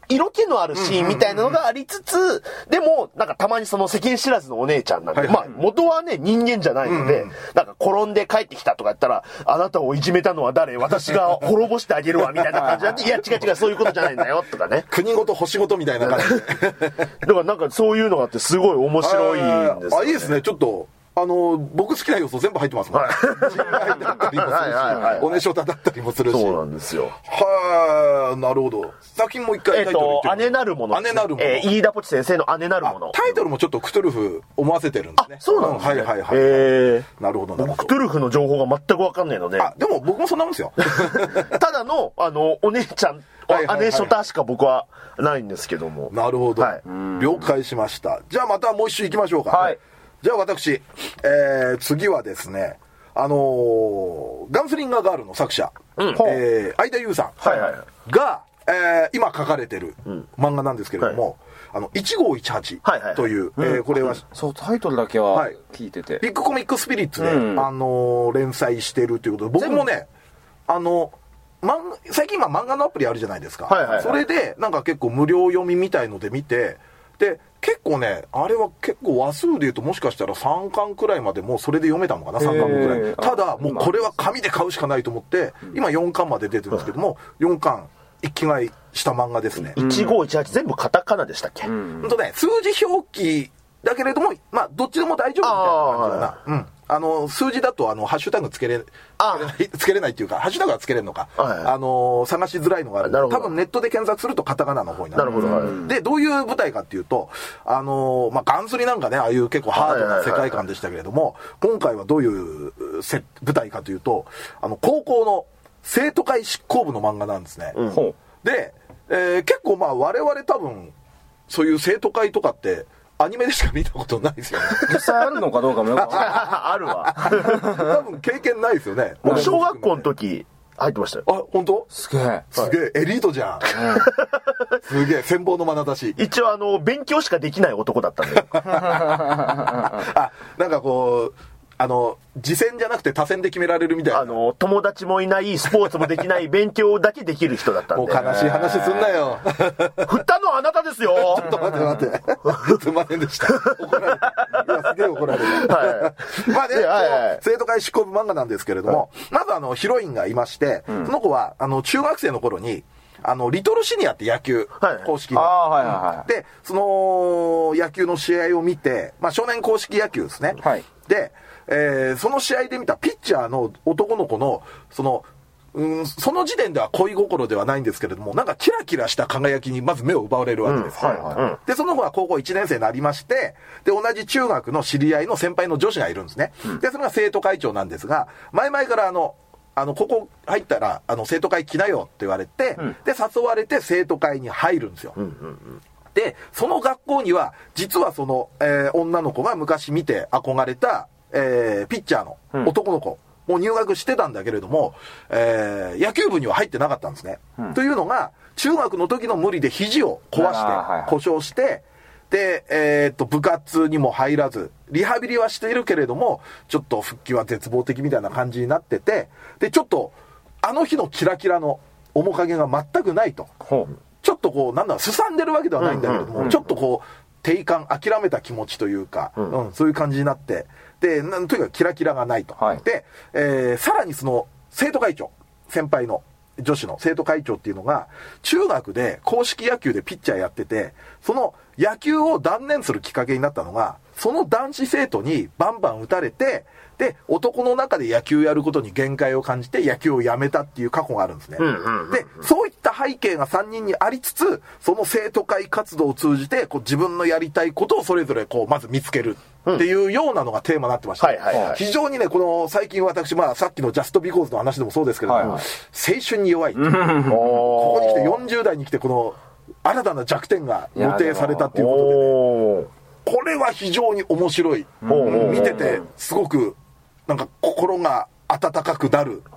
C: 色気のあるシーンみたいなのがありつつ、でも、なんかたまにその世間知らずのお姉ちゃんなんで、はいはい、まあ元はね、人間じゃないので、うんうん、なんか転んで帰ってきたとか言ったら、あなたをいじめたのは誰？私が滅ぼしてあげるわ、みたいな感じなんで、いや違う違う、そういうことじゃないんだよ、とかね。
A: 国ごと星ごとみたいな感じで。
C: だからなんかそういうのがあってすごい面白いんですよ、ね。
A: あ、いいですね、ちょっと。あの僕好きな要素全部入ってますもん。人外だったりもするし、おねしょただったりもするし。
C: そうなんですよ。
A: はあ、なるほど。作品も一回タイトル言って。
C: えっと、姉なるもの。
A: 姉なるもの。
C: えー、飯田ポチ先生の姉なるもの。
A: タイトルもちょっとクトゥルフ思わせてるんですね。
C: あ、そうなんですね。
A: はいはいはい。
C: え
A: ー、なるほどなるほど。
C: クトゥルフの情報が全くわかんないので。
A: あ、でも僕もそんなもんですよ。
C: ただの、あの、お姉ちゃん、姉ショタしか僕はないんですけども。
A: なるほど。はい、了解しました。じゃあまたもう一周行きましょうか。はい。じゃあ私、えー、次はですね、あのー、ガンスリンガーガールの作者、うん、えー、相田優さんが、はいはいはい、えー、今書かれてる漫画なんですけれども、うん、あの、いちごういちはちという、はいはいはい、えー、これは、うん、
B: そう、タイトルだけは聞いてて。
A: はい、ビッグコミックスピリッツで、うん、あのー、連載してるということで、僕もね、あの、最近今漫画のアプリあるじゃないですか。はいはいはい、それで、なんか結構無料読みみたいので見て、で、結構ね、あれは結構話数で言うともしかしたらさんかんくらいまでもうそれで読めたのかな、さんかんくらい。ただ、もうこれは紙で買うしかないと思って、今よんかんまで出てるんですけども、よんかん一気買いした漫画ですね。
C: いちごういちはち全部カタカナでしたっけ？
A: うん。ほんとね、数字表記だけれども、まあ、どっちでも大丈夫みたいな感じだな。うん。あの、数字だと、あの、ハッシュタグつけれ、つけれないっていうか、ハッシュタグはつけれるのか、はいはい、あの、探しづらいのがある。なるほど。多分ネットで検索するとカタカナの方になる。なるほど。はい、で、どういう舞台かっていうと、あの、まあ、ガンスリなんかね、ああいう結構ハードな世界観でしたけれども、今回はどういうせ舞台かというと、あの、高校の生徒会執行部の漫画なんですね。うん、で、えー、結構まあ、我々多分、そういう生徒会とかって、アニメでしか見たことないですよね。
B: 実際あるのかどうかもよくわかんない。
C: あるわ。
A: 多分経験ないですよね。
C: 僕小学校の時入ってましたよ。
A: あ、本当？
B: すげえ。
A: すげえ、エリートじゃん。すげえ、羨望の眼差し。
C: 一応あの、勉強しかできない男だったんで。
A: あ、なんかこう、あの、次戦じゃなくて多戦で決められるみたいな。
C: あの、友達もいない、スポーツもできない、勉強だけできる人だったんで。
A: もう悲しい話すんなよ。
C: 振ったのはあなたですよ。
A: ちょっと待って待って。すいませんでした。怒られた。いや、すげえ怒られる。はい。まあね、はいはい、生徒会執行部漫画なんですけれども、はい、まずあの、ヒロインがいまして、うん、その子は、あの、中学生の頃に、あの、リトルシニアって野球、はい、公式の。あはいはいはい。で、その、野球の試合を見て、まあ、少年公式野球ですね。はい。で、えー、その試合で見たピッチャーの男の子の、その、うん、その時点では恋心ではないんですけれども、なんかキラキラした輝きにまず目を奪われるわけです。うんはいはい、で、その後は高校いちねん生になりまして、で、同じ中学の知り合いの先輩の女子がいるんですね。うん、で、それが生徒会長なんですが、前々からあの、あの、ここ入ったら、あの、生徒会来なよって言われて、うん、で、誘われて生徒会に入るんですよ。うんうんうんで、その学校には、実はその、えー、女の子が昔見て憧れた、えー、ピッチャーの男の子も入学してたんだけれども、えー、野球部には入ってなかったんですね。うん、というのが、中学の時の無理で肘を壊して、故障して、で、えー、っと、部活にも入らず、リハビリはしているけれども、ちょっと復帰は絶望的みたいな感じになってて、で、ちょっと、あの日のキラキラの面影が全くないと。ちょっとこう、なんだろう、すさんでるわけではないんだけれども、うんうんうん、ちょっとこう、定感、諦めた気持ちというか、うんうん、そういう感じになって、で、なんとにかくキラキラがないと。はい、で、えー、さらにその、生徒会長、先輩の女子の生徒会長っていうのが、中学で公式野球でピッチャーやってて、その野球を断念するきっかけになったのが、その男子生徒にバンバン打たれて、で、男の中で野球やることに限界を感じて野球をやめたっていう過去があるんですね。うんうんうん、で、そういった背景がさんにんにありつつ、その生徒会活動を通じて、こう自分のやりたいことをそれぞれこう、まず見つけるっていうようなのがテーマになってました。うんはいはいはい、非常にね、この最近私、まあさっきのジャストビコーズの話でもそうですけれども、はいはい、青春に弱い。ここに来てよんじゅう代に来てこの新たな弱点が露呈されたっていうことでね。これは非常に面白い。見てて、すごく、なんか心が温かくなる、うん、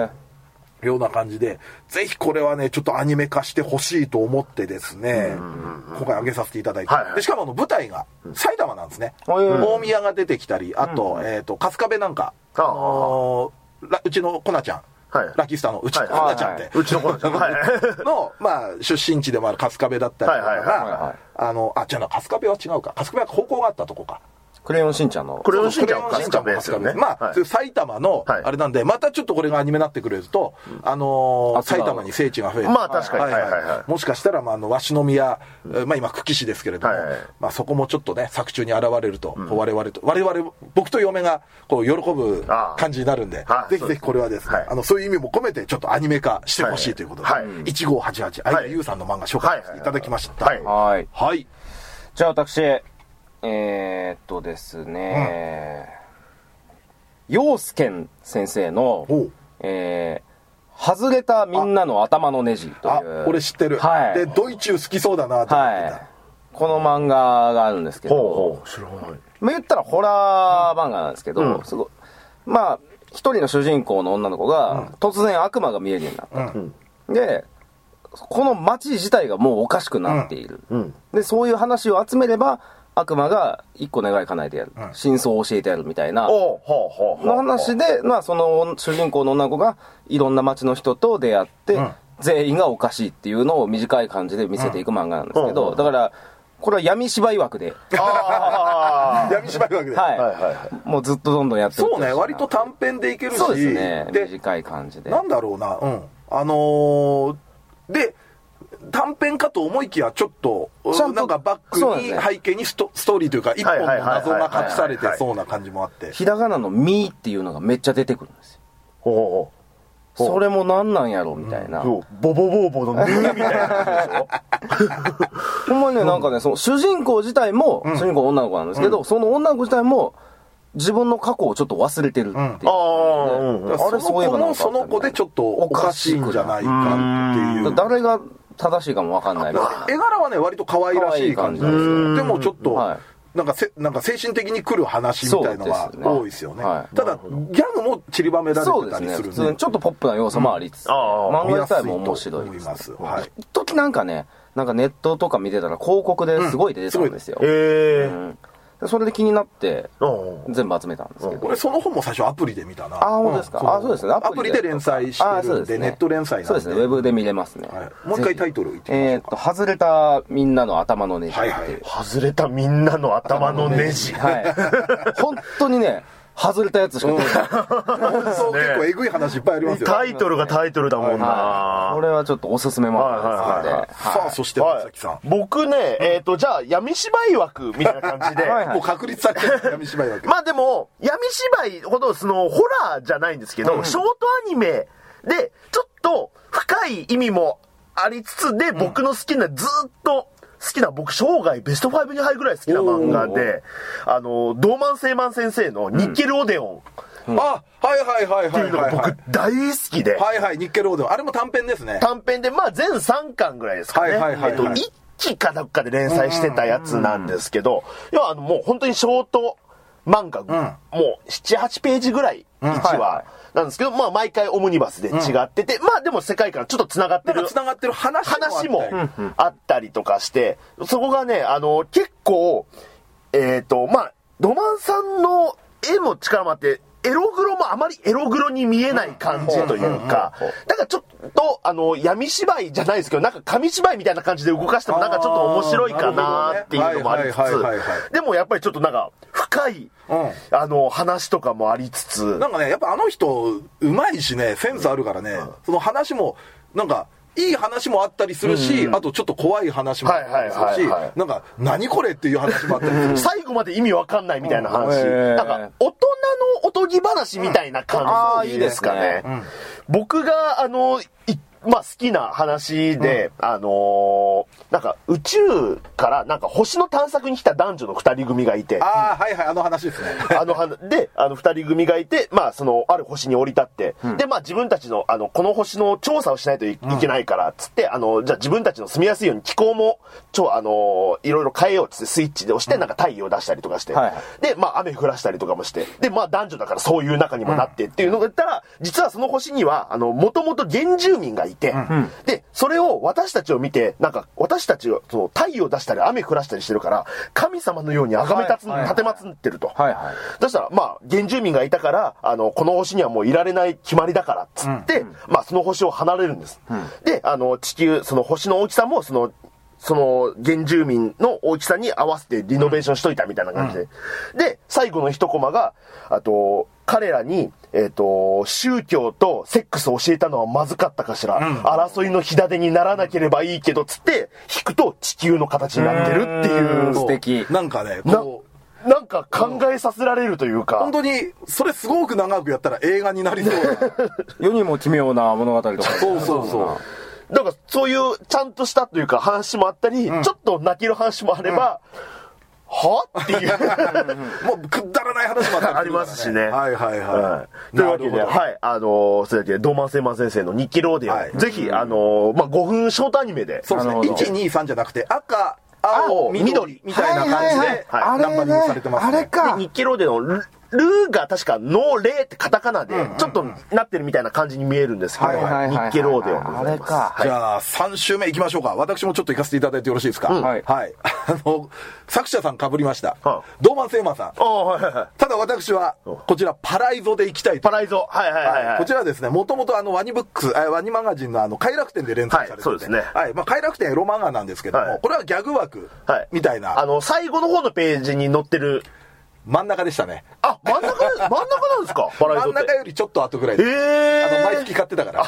A: ような感じで、ぜひこれはね、ちょっとアニメ化してほしいと思ってですね、今回挙げさせていただいて、はいはい、でしかもあの舞台が埼玉なんですね。大宮が出てきたり、あと、うん、えっと、春日部なんか、あのー、うちのコナちゃんはい、ラキスタのうちのコナちゃんって、
C: うちのコナちゃん
A: の、まあ、出身地でもある春日部だったりとかが、あの、あ、違うな、春日部は違うか。春日部は高校があったとこか。
B: クレヨンしんちゃんの。
C: クレヨンしんちゃんは春日部ですよね。
A: まあ、埼玉の、あれなんで、またちょっとこれがアニメになってくれると、あの、埼玉に聖地が増えて。
C: まあ確かに。
A: もしかしたら、まあ、あの、鷲宮、まあ今、久喜市ですけれども、まあそこもちょっとね、作中に現れると、我々と、我々、僕と嫁が、こう、喜ぶ感じになるんで、ぜひぜひこれはですね、あの、そういう意味も込めて、ちょっとアニメ化してほしいということで、いちごうはちはち、相田優さんの漫画紹介していただきました。
B: はい。
A: はい。
B: じゃあ私、えー、っとですね、陽介先生の、えー、外れたみんなの頭のネジという。
A: あ、俺知ってる。はい。で、ドイチュー好きそうだなと思ってた。はい。
B: この漫画があるんですけど、ほう
C: ほう、知らない。
B: まあ言ったらホラー漫画なんですけど、うん、すごい、まあ、一人の主人公の女の子が、突然悪魔が見えるようになったと。うん、で、この街自体がもうおかしくなっている。うん、で、そういう話を集めれば、悪魔が一個願い叶えてやる、うん、真相を教えてやるみたいなの話で、まあ、その主人公の女の子がいろんな街の人と出会って、うん、全員がおかしいっていうのを短い感じで見せていく漫画なんですけど、うん、だからこれは闇芝居枠で
A: 闇芝居枠で、
B: はいはいはい、もうずっとどんどんやってる。
A: そうね、割と短編でいけるし、
B: そうですね、短い感じで。
A: なんだろうな、うん、あのー、で短編かと思いきやちょっとなんかバックに背景にス ト, ストーリーというか一本の謎が隠されてそうな感じもあって、
B: ひらがなのミーっていうのがめっちゃ出てくるんですよ。ほうほう、それもなんなんやろみたいな、うん、
C: ボボボボのミーみたいな感じでしょ
B: ほんまにね、なんかね、その主人公自体も、うん、主人公女の子なんですけど、うん、その女の子自体も自分の過去をちょっと忘れてるっていう、うん、あ
A: あ、うん、あれそういえばなんかその子でちょっとおかしいんじゃないかっていう、
B: 誰が正しいかも分かんないみたいな。
A: 絵柄はね割と可愛らしい感じなんですよ。でもちょっと、はい、なんかせなんか精神的に来る話みたいのが多いですよね。ね、はい、ただギャグも散りばめられてたりするんで、そうですね、普通に
B: ちょっとポップな要素もありつつ、うん、漫画自体も面白いです。はい。一時なんかね、なんかネットとか見てたら広告ですごい出てたんですよ。へ、うん、えー。うんそれで気になって全部集めたんですけど、
A: 俺その本も最初アプリで見たな。
B: あ、本当ですか。あ、そうですね、
A: アプリで連載してるんで、ネット連載なんで。
B: そうですね、ウェブで見れますね。
A: もう一回タイトル言ってみましょうか。
B: えっと外れたみんなの頭のネジ。はいはい。
C: 外れたみんなの頭のネジ。
B: はい。本当にね、外れたやつしか出ない。
A: そう、結構エグい話いっぱいありますよ。
C: タイトルがタイトルだもんな。
B: これはちょっとおすすめもあるんですので。
A: さあ、そして松崎さん。
C: 僕ね、えっと、じゃあ、闇芝居枠みたいな感じで。
A: もう確立されてる闇芝居枠。
C: まあでも、闇芝居ほど、その、ホラーじゃないんですけど、ショートアニメで、ちょっと深い意味もありつつで、僕の好きな、ずっと、好きな、僕生涯ベストファイブに入るぐらい好きな漫画で、あの、ドーマン・セイマン先生のニッケル・オデオン。
A: うん、あ、はいはいはいはい。っていうの
C: が僕大好きで。
A: はいはい、ニッケル・オデオン。あれも短編ですね。
C: 短編で、まあ全さんかんぐらいですかね。はいはいはい、はい。えっと、一期かどっかで連載してたやつなんですけど、要はあの、もう本当にショート漫画、うん、もうなな、はちページぐらい、いちわ。うんはいはいなんですけど、まあ毎回オムニバスで違ってて、うん、まあでも世界観ちょっと繋がってる。
A: 繋がってる話も
C: 話もあったりとかして、そこがね、あの、結構、えっと、まあ、ドマンさんの絵も力もあって、エログロもあまりエログロに見えない感じというか、だからちょっと、あの、闇芝居じゃないですけど、なんか紙芝居みたいな感じで動かしてもなんかちょっと面白いかなっていうのもありつつ、でもやっぱりちょっとなんか深い、うん、あの、話とかもありつつ。
A: なんかね、やっぱあの人、うまいしね、センスあるからね、うん、その話も、なんか、いい話もあったりするし、うん、あとちょっと怖い話もあったりするし、なんか、何これっていう話もあったりする。
C: 最後まで意味わかんないみたいな話。うん、なんか、大人のおとぎ話みたいな感じですかね。うん、僕が、あの、まあ好きな話で、うん、あのー、なんか宇宙からなんか星の探索に来た男女の二人組がいて。
A: ああ、はいはい、あの話ですね。
C: あの話、で、あの二人組がいて、まあその、ある星に降り立って、うん、で、まあ自分たちの、あの、この星の調査をしないと い,、うん、いけないから、つって、あの、じゃあ自分たちの住みやすいように気候も、ちょ、あのー、いろいろ変えようっつってスイッチで押して、なんか太陽を出したりとかして、はいはい、で、まあ雨降らしたりとかもして、で、まあ男女だからそういう中にもなってっていうのが言ったら、実はその星には、あの、もともと原住民がいて、うん、で、それを私たちを見て、なんか、私私たちはその太陽出したり雨降らしたりしてるから神様のように崇め立つ、はいはいはい、立てまつってると、はいはい、そしたらまあ原住民がいたからあのこの星にはもういられない決まりだからっつって、うん、まあその星を離れるんです、うん、であの地球その星の大きさもそのその原住民の大きさに合わせてリノベーションしといたみたいな感じで、うん、で最後の一コマがあと彼らに、えっと、宗教とセックスを教えたのはまずかったかしら、うん、争いの火種にならなければいいけどつって引くと地球の形になってるっていう
B: 素敵
A: なんかねこ
C: うななんか考えさせられるというか、
A: 本当にそれすごく長くやったら映画になりそうな
B: 世にも奇妙な物語とか
A: そうそうそう
C: なんかそういうちゃんとしたというか話もあったり、うん、ちょっと泣ける話もあれば、うん、はっていう
A: もうくだらない話もあったり、ね、
C: ありますしね。
A: はいはいはい。
C: というわけで、はい、あのー、それだけドーマンセイマン先生の日記ローディオ、はい、ぜひ、あのー、まあ、ごふんショートアニメで。
A: そうですね。いち、に、さんじゃなくて、赤、青、緑みたいな感じで、ナンバリングされてますね。
B: あれか。
C: 日記ローディオのルーが確かノーレーってカタカナでちょっとなってるみたいな感じに見えるんですけど、日記ローデオ
B: あれか。
A: じゃあさん週目いきましょうか。私もちょっと行かせていただいてよろしいですか。うん、はい。はい。あの作者さん被りました。はあ、ドーマンセイマンさん。あはいはいはい。ただ私はこちらパライゾで行きたい。
C: パライゾ。はいはいはい、はい。
A: こちらですね。もともとあのワニブックス、ワニマガジンのあの快楽天で連載されてて、はい、そうですね。はい。まあ快楽天エロ漫画なんですけども、はい、これはギャグ枠みたいな、はい。
C: あの最後の方のページに載ってる。
A: 真ん中でしたね。
C: あ、真ん中、真ん中なんですか
A: パライゾって。真ん中よりちょっと後ぐらいで。えー、あの、毎月買ってたから。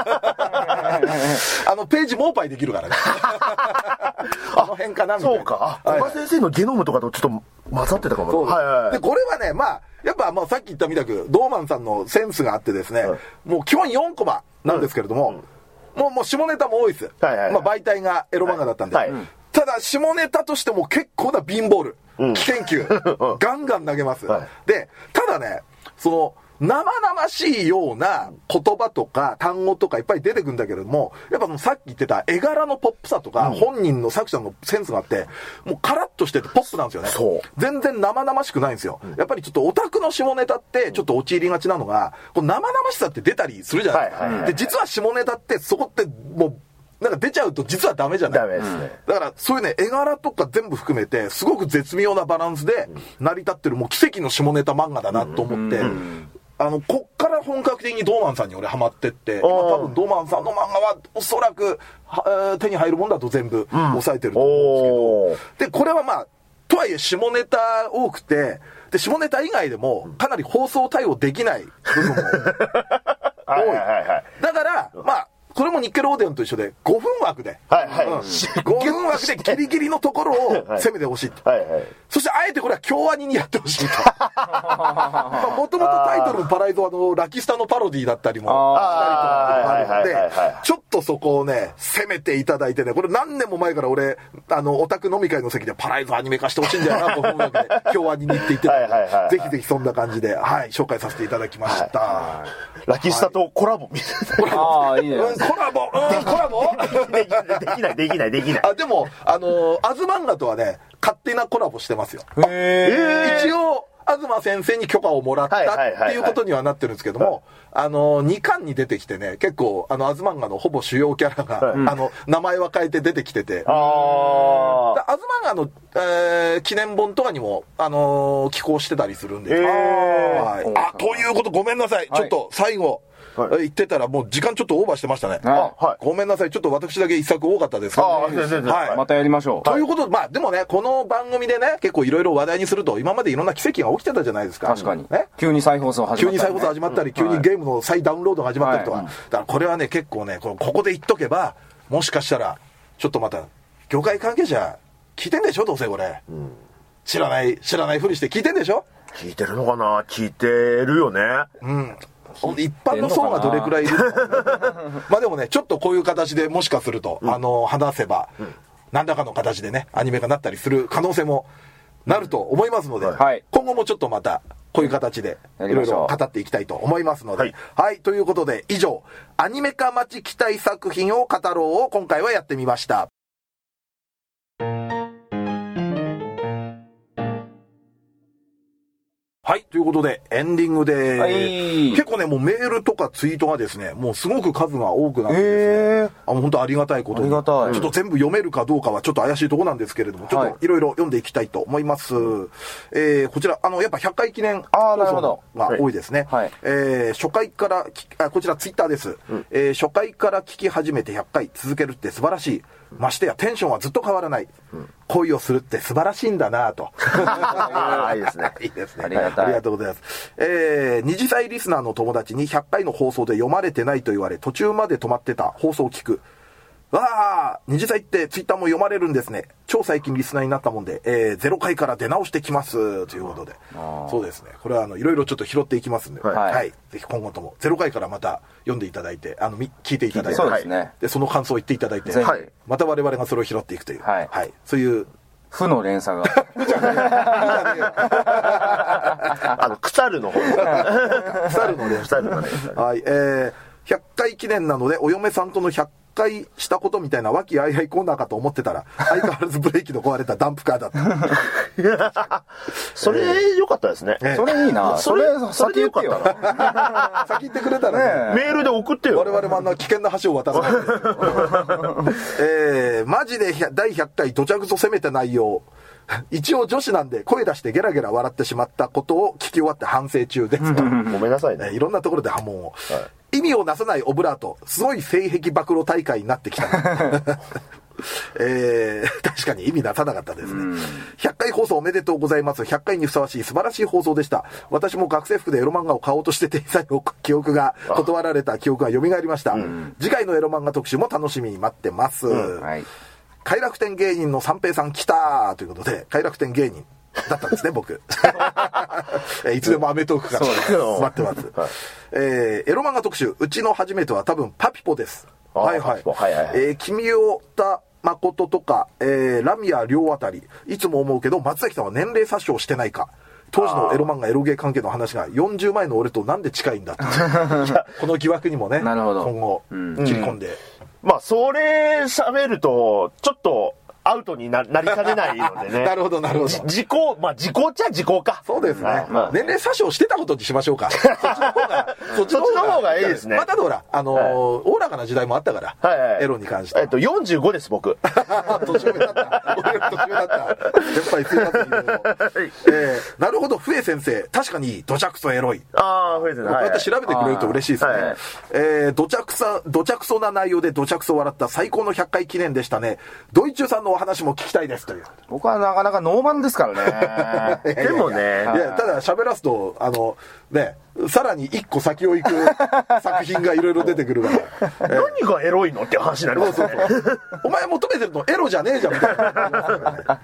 A: あの、ページモーパイできるからね。あの辺かなみたいな。
C: そうか。小川先生のゲノムとかとちょっと混ざってたかも。そう
A: はいはい。で、これはね、まあ、やっぱまあさっき言ったみたく、ドーマンさんのセンスがあってですね、はい、もう基本よんコマなんですけれども、うんうん、もう、もう下ネタも多いです。はいはいはい、まあ媒体がエロ漫画だったんで。はいはい、ただ、下ネタとしても結構な貧乏る。うん、危険球、ガンガン投げます、はい、でただねその生々しいような言葉とか単語とかいっぱい出てくるんだけれどもやっぱそのさっき言ってた絵柄のポップさとか、うん、本人の作者のセンスがあってもうカラッとしててポップなんですよね。そう全然生々しくないんですよ、うん、やっぱりちょっとオタクの下ネタってちょっと陥りがちなのがこう生々しさって出たりするじゃないですか、はいはいはいはい、で実は下ネタってそこってもうなんか出ちゃうと実はダメじゃない。ダメですね。だからそういうね絵柄とか全部含めてすごく絶妙なバランスで成り立ってるもう奇跡の下ネタ漫画だなと思って、うん、あのこっから本格的にドーマンさんに俺ハマってって今多分ドーマンさんの漫画はおそらく手に入るもんだと全部抑えてると思うんですけど、うん、でこれはまあとはいえ下ネタ多くてで下ネタ以外でもかなり放送対応できない部分も多い。はいはいはいはい、だからまあこれもニッケローデオンと一緒でごふん枠で、はいはいうん、ごふん枠でギリギリのところを攻めてほしい、はいはいはい、そしてあえてこれは京アニにやってほしいともともとタイトルのパライゾはのラキスタのパロディだったりもしたりとかあるのでちょっとそこをね攻めていただいてねこれ何年も前から俺あのオタク飲み会の席でパライゾアニメ化してほしいんだよなと思うわけで京アニに行って言ってたのではいはいはい、はい、ぜひぜひそんな感じで、はい、紹介させていただきました、はいはい、
C: ラキスタとコラボみたいな、
A: はい、ああいいね、うんコラボ、うん、コラボ
C: できないできないできない
A: あでもあのアズマンガとはね勝手なコラボしてますよ。へー一応東先生に許可をもらったっていうことにはなってるんですけども、はいはいはいはい、あのにかんに出てきてね結構あのアズマンガのほぼ主要キャラが、はい、あの名前は変えて出てきてて、あアズマンガの、えー、記念本とかにもあのー、寄稿してたりするんで、はい、あということごめんなさい、はい、ちょっと最後はい、言ってたらもう時間ちょっとオーバーしてましたね。あ、はい、ごめんなさい。ちょっと私だけ一作多かったですから、ね。あ、全然、
B: はい、またやりましょう。
A: ということで、まあでもね、この番組でね、結構いろいろ話題にすると、今までいろんな奇跡が起きてたじゃないですか。
B: 確かに。ね、急に再放送始まったり、ね。急に再放送始まったり、うん、急にゲームの再ダウンロードが始まったりとか。はい、だからこれはね、結構ね、ここで言っとけば、もしかしたら、ちょっとまた、業界関係者、聞いてんでしょ、どうせこれ。うん、知らない、知らないふりして聞いてんでしょ。
C: 聞いてるのかな聞いてるよね。
A: うん。一般の層がどれくらいいるのかまあでもねちょっとこういう形でもしかすると、うん、あの話せば、うん、何らかの形でねアニメ化になったりする可能性もなると思いますので、はい、今後もちょっとまたこういう形でいろいろ語っていきたいと思いますので、はい、はい、ということで以上アニメ化待ち期待作品を語ろうを今回はやってみました。 はい。ということで、エンディングで、
B: はい、
A: 結構ね、もうメールとかツイートがですね、もうすごく数が多くなってですね、あ、もう本当ありがたいことに。
B: ありがたい。
A: ちょっと全部読めるかどうかはちょっと怪しいところなんですけれども、ちょっといろいろ読んでいきたいと思います。はい、えー、こちら、あの、やっぱひゃっかい記念放送が多いですね。はい、えー、初回からあ、こちらツイッターです、うん、えー。初回から聞き始めてひゃっかい続けるって素晴らしい。ましてやテンションはずっと変わらない、うん、恋をするって素晴らしいんだなと
C: いいですね
A: いいですね、
B: ありがたい、
A: ありがとうございます。えー、二次祭リスナーの友達にひゃっかいの放送で読まれてないと言われ途中まで止まってた放送を聞く。わあ、二次祭ってツイッターも読まれるんですね。超最近リスナーになったもんで、えー、ゼロかいから出直してきますということで、そうですね、これはあのいろいろちょっと拾っていきますんで、はい、はい、ぜひ今後ともゼロかいからまた読んでいただいて、あの聞いていただいて、
B: そうですね、で
A: その感想を言っていただいて、はい、また我々がそれを拾っていくという、はい、はい、そういう
B: 負の連鎖が
C: あの腐るの方
A: 腐るの連鎖はい、えー、ひゃっかい記念なのでお嫁さんとのひゃっかいしたことみたいな和気あいあいコーナーかと思ってたら相変わらずブレーキの壊れたダンプカーだった
C: それ良かったですね、
B: えー、それいいな、それそれでよかった
A: な先言ってくれたら、
C: ね、メールで送ってよ。
A: 我々もあんな危険な橋を渡さないですえー、マジでだいひゃっかいどちゃくそ攻めた内容、一応女子なんで声出してゲラゲラ笑ってしまったことを聞き終わって反省中ですご
C: めんなさいね、
A: いろんなところで波紋を、はい、意味をなさないオブラート、すごい性癖暴露大会になってきたえー、確かに意味なさなかったですね。ひゃっかい放送おめでとうございます。ひゃっかいにふさわしい素晴らしい放送でした。私も学生服でエロ漫画を買おうとして店員さんに記憶が断られた記憶が蘇りました、うん、次回のエロ漫画特集も楽しみに待ってます、うん、はい、快楽天芸人の三平さん来たということで、快楽天芸人だったんですね僕いつでもアメトークから待ってます、はい、えー、エロ漫画特集、うちの初めては多分パピポです。はいはい、はいはい、えー、君をた誠とか、えー、ラミア両あたりいつも思うけど松崎さんは年齢詐称してないか。当時のエロ漫画エロゲー関係の話がよんじゅうまえの俺となんで近いんだとこの疑惑にもね、なるほど、今後、うん、切り込んで、
C: うん、まあそれ喋るとちょっとアウトに な, なりかねないのでね
A: なるほどなるほど、
C: 時効、まあ時効っちゃ時効か。
A: そうですね、はい、まあ、年齢詐称してたことにしましょうかそっちの方が
C: そっちの方がいいですね。
A: またほらあのーはい、おおらかな時代もあったから、はいはい、エロに関して
C: えっとよんじゅうごです僕
A: 年上だった俺より年上だった先輩すいません、えー、なるほど、笛先生確かにどちゃくそエロい。
C: ああ、笛先生、
A: こうやって調べてくれると嬉しいですね、はいはい、えー、どちゃくさどちゃくそな内容でどちゃくそ笑った最高のひゃっかい記念でしたね。ドイチューさんのお話も聞きたいですという。
B: 僕はなかなかノーマンですからね
C: でもね、い
A: やただ喋らすとあのね、さらに一個先を行く作品がいろいろ出てくるから
C: 何がエロいのって話になりますね
A: お前求めてるのエロじゃねえじゃんみたいな、ね、はい、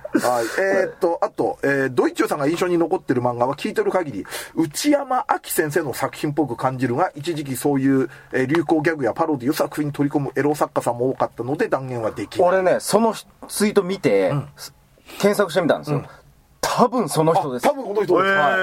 A: えー、っとあと、えー、ドイチューさんが印象に残ってる漫画は聞いてる限り内山亜希先生の作品っぽく感じるが、一時期そういう、えー、流行ギャグやパロディを作品に取り込むエロ作家さんも多かったので断言はできない。
B: 俺ねそのツイート見て、うん、検索してみたんですよ、うん、多分その人です。
A: 多分この人です、はい、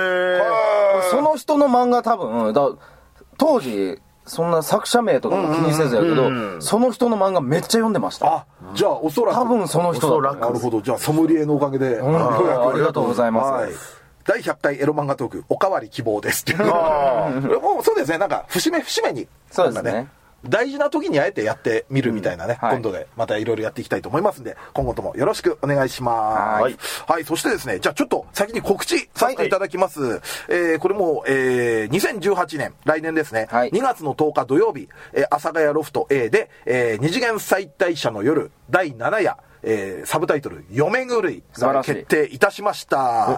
B: その人の漫画多分だ当時そんな作者名とかも気にせずやけど、うんうんうん、その人の漫画めっちゃ読んでました。
A: あ、じゃあおそらく
B: 多分その人だ。
A: なるほど、じゃあソムリエのおかげで、
B: うん、あ, ありがとうございます、はい、
A: だいひゃっかいエロ漫画トークおかわり希望ですっていうもうそうですね、なんか節目節目に
B: そうですね、
A: 大事な時にあえてやってみるみたいなね、うんはい、今度でまたいろいろやっていきたいと思いますんで、今後ともよろしくお願いします。はい、はい、そしてですね、じゃあちょっと先に告知させていただきます。はい、えー、これも、えー、にせんじゅうはちねん来年ですね、はい、にがつのとおか土曜日、えー、阿佐ヶ谷ロフト A で、えー、二次元再退者の夜だいななや、えー、サブタイトル嫁狂いが決定いたしました。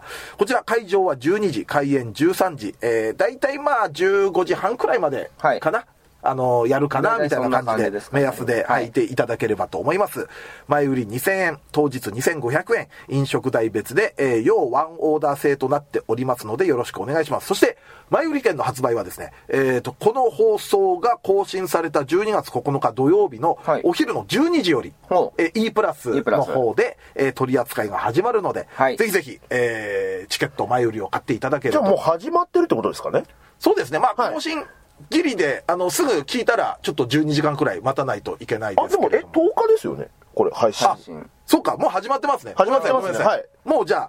A: こちら会場はじゅうにじ、開演じゅうさんじ、えー、だいたいまあじゅうごじはんくらいまでかな、はい、あのやるかなみたいな感じで目安で入っていただければと思います。前売りにせんえん、当日にせんごひゃくえん、飲食代別で、えー、要ワンオーダー制となっておりますのでよろしくお願いします。そして前売り券の発売はですね、えーと、この放送が更新されたじゅうにがつここのか土曜日のお昼のじゅうにじより、はい、えー、E プラスの方で、えー、取り扱いが始まるので、はい、ぜひぜひ、えー、チケット前売りを買っていただければと。
C: じゃあもう始まってるってことですかね。
A: そうですね、まあ更新、はい、ギリであのすぐ聞いたらちょっとじゅうにじかんくらい待たないといけないですけれども。
C: あ、でもえとおかですよねこれ配信。
A: あ、そうか、もう始まってますね。
C: 始まってますね。はい。
A: もうじゃあ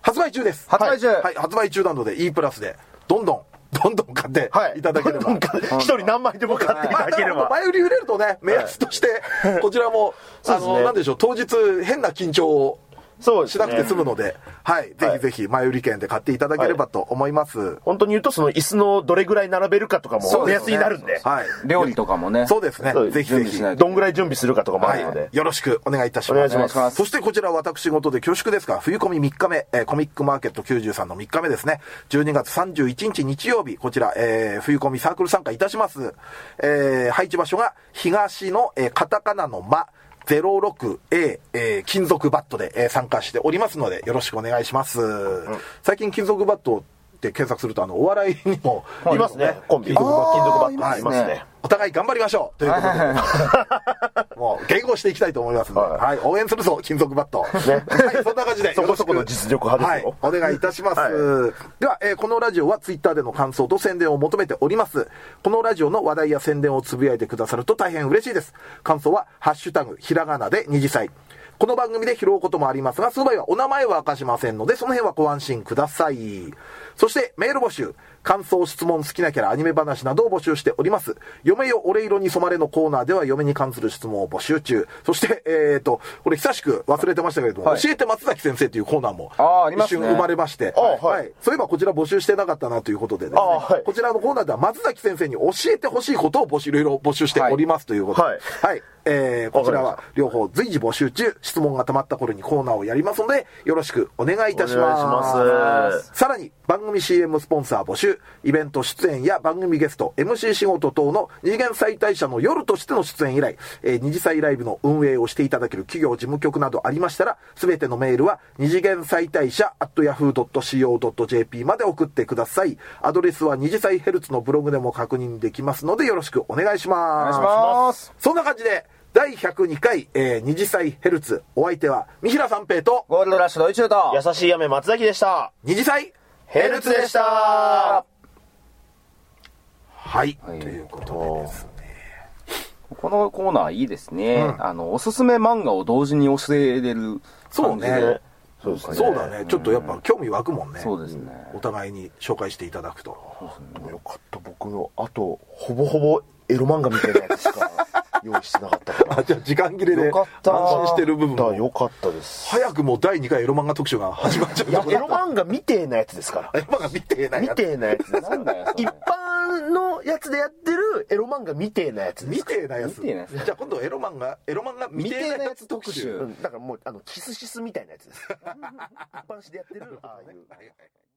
A: 発売中です。
B: 発売中。
A: はい、発売中なので E プラスでどんどんどんどん買っていただければ、
C: 一人何枚でも買っていただければ、
A: 前売り売れるとね、目安としてこちらもあのなんでしょう、当日変な緊張をそうしなくて済むので、はい、ぜひぜひ前売り券で買っていただければと思います。はい、
C: 本当に言うとその椅子のどれぐらい並べるかとかも目安になるんで、でね、
B: はい、料理とかもね、
A: そうですね、ぜひぜひ
C: どんぐらい準備するかとかもあるので、はい、
A: よろしくお願いいたします。お願いします。そしてこちら私事で恐縮ですが、冬コミみっかめ、えー、コミックマーケットきゅうじゅうさんのみっかめですね、じゅうにがつさんじゅういちにち日曜日、こちら、えー、冬コミサークル参加いたします。えー、配置場所が東の、えー、カタカナの間ゼロろくエー、えー、金属バットで、えー、参加しておりますのでよろしくお願いします、うん、最近金属バットって検索するとあのお笑いにも
C: いますね、コンビ金属バットいますね。
A: お互い頑張りましょうということでもう迎合していきたいと思いますので、はいはい、応援するぞ金属バット、ね、はい、そんな感じで
C: そこそこの実力派ですよ、
A: はい、お願いいたします、はい、では、えー、このラジオはツイッターでの感想と宣伝を求めております。このラジオの話題や宣伝をつぶやいてくださると大変嬉しいです。感想はハッシュタグひらがなでにじさい。この番組で拾うこともありますが、その場合はお名前は明かしませんので、その辺はご安心ください。そしてメール募集、感想、質問、好きなキャラ、アニメ話などを募集しております。嫁よ俺色に染まれのコーナーでは嫁に関する質問を募集中。そして、えーと、これ久しく忘れてましたけれども、はい、教えて松崎先生というコーナーも一瞬生まれまして、はいはい、そういえばこちら募集してなかったなということでですね、はい、こちらのコーナーでは松崎先生に教えてほしいことを募集、いろいろ募集しておりますということで、はい。はいえー、こちらは両方随時募集中、質問が溜まった頃にコーナーをやりますのでよろしくお願いいたします。お願いします。さらに番組 シーエム スポンサー募集、イベント出演や番組ゲスト エムシー 仕事等の二次元再大社の夜としての出演以来、えー、二次祭ライブの運営をしていただける企業事務局などありましたら、すべてのメールは二次元再大社 アットヤフードットシーオードットジェーピー まで送ってください。アドレスは二次祭ヘルツのブログでも確認できますのでよろしくお願いします。
B: お願いします。
A: そんな感じでだいひゃくにかい、えー、二次祭ヘルツ、お相手は三平三平と
B: ゴールドラッシュの一中と
C: 優しい雨松崎でした。
A: 二次祭
C: ヘルツでした。は
A: い、はい、ということでですね、
B: このコーナーいいですね、うん、あのおすすめ漫画を同時に教えれる。
A: そうね、そうですね、そうだね、ちょっとやっぱ興味湧くもんね、
B: そうですね、
A: お互いに紹介していただくと。
C: でもよかった、僕のあとほぼほぼエロ漫画みたいなやつしか用意してなかったから
A: あ、じゃあ時間切れで安心してる部分も
C: よかったです。
A: 早くもうだいにかいエロ漫画特集が始まっちゃう。いや
C: エロ漫画見てえなやつですから。
A: エロ漫画見てえなやつ、
C: 見てえなやつですから一般のやつでやってるエロ漫画見てえなやつです。
A: 見てえなやつ。じゃあ今度エロ漫画エロ漫画見てえなやつ特集、
C: うん、だからもうあのキスシスみたいなやつです一般紙でやってるああいう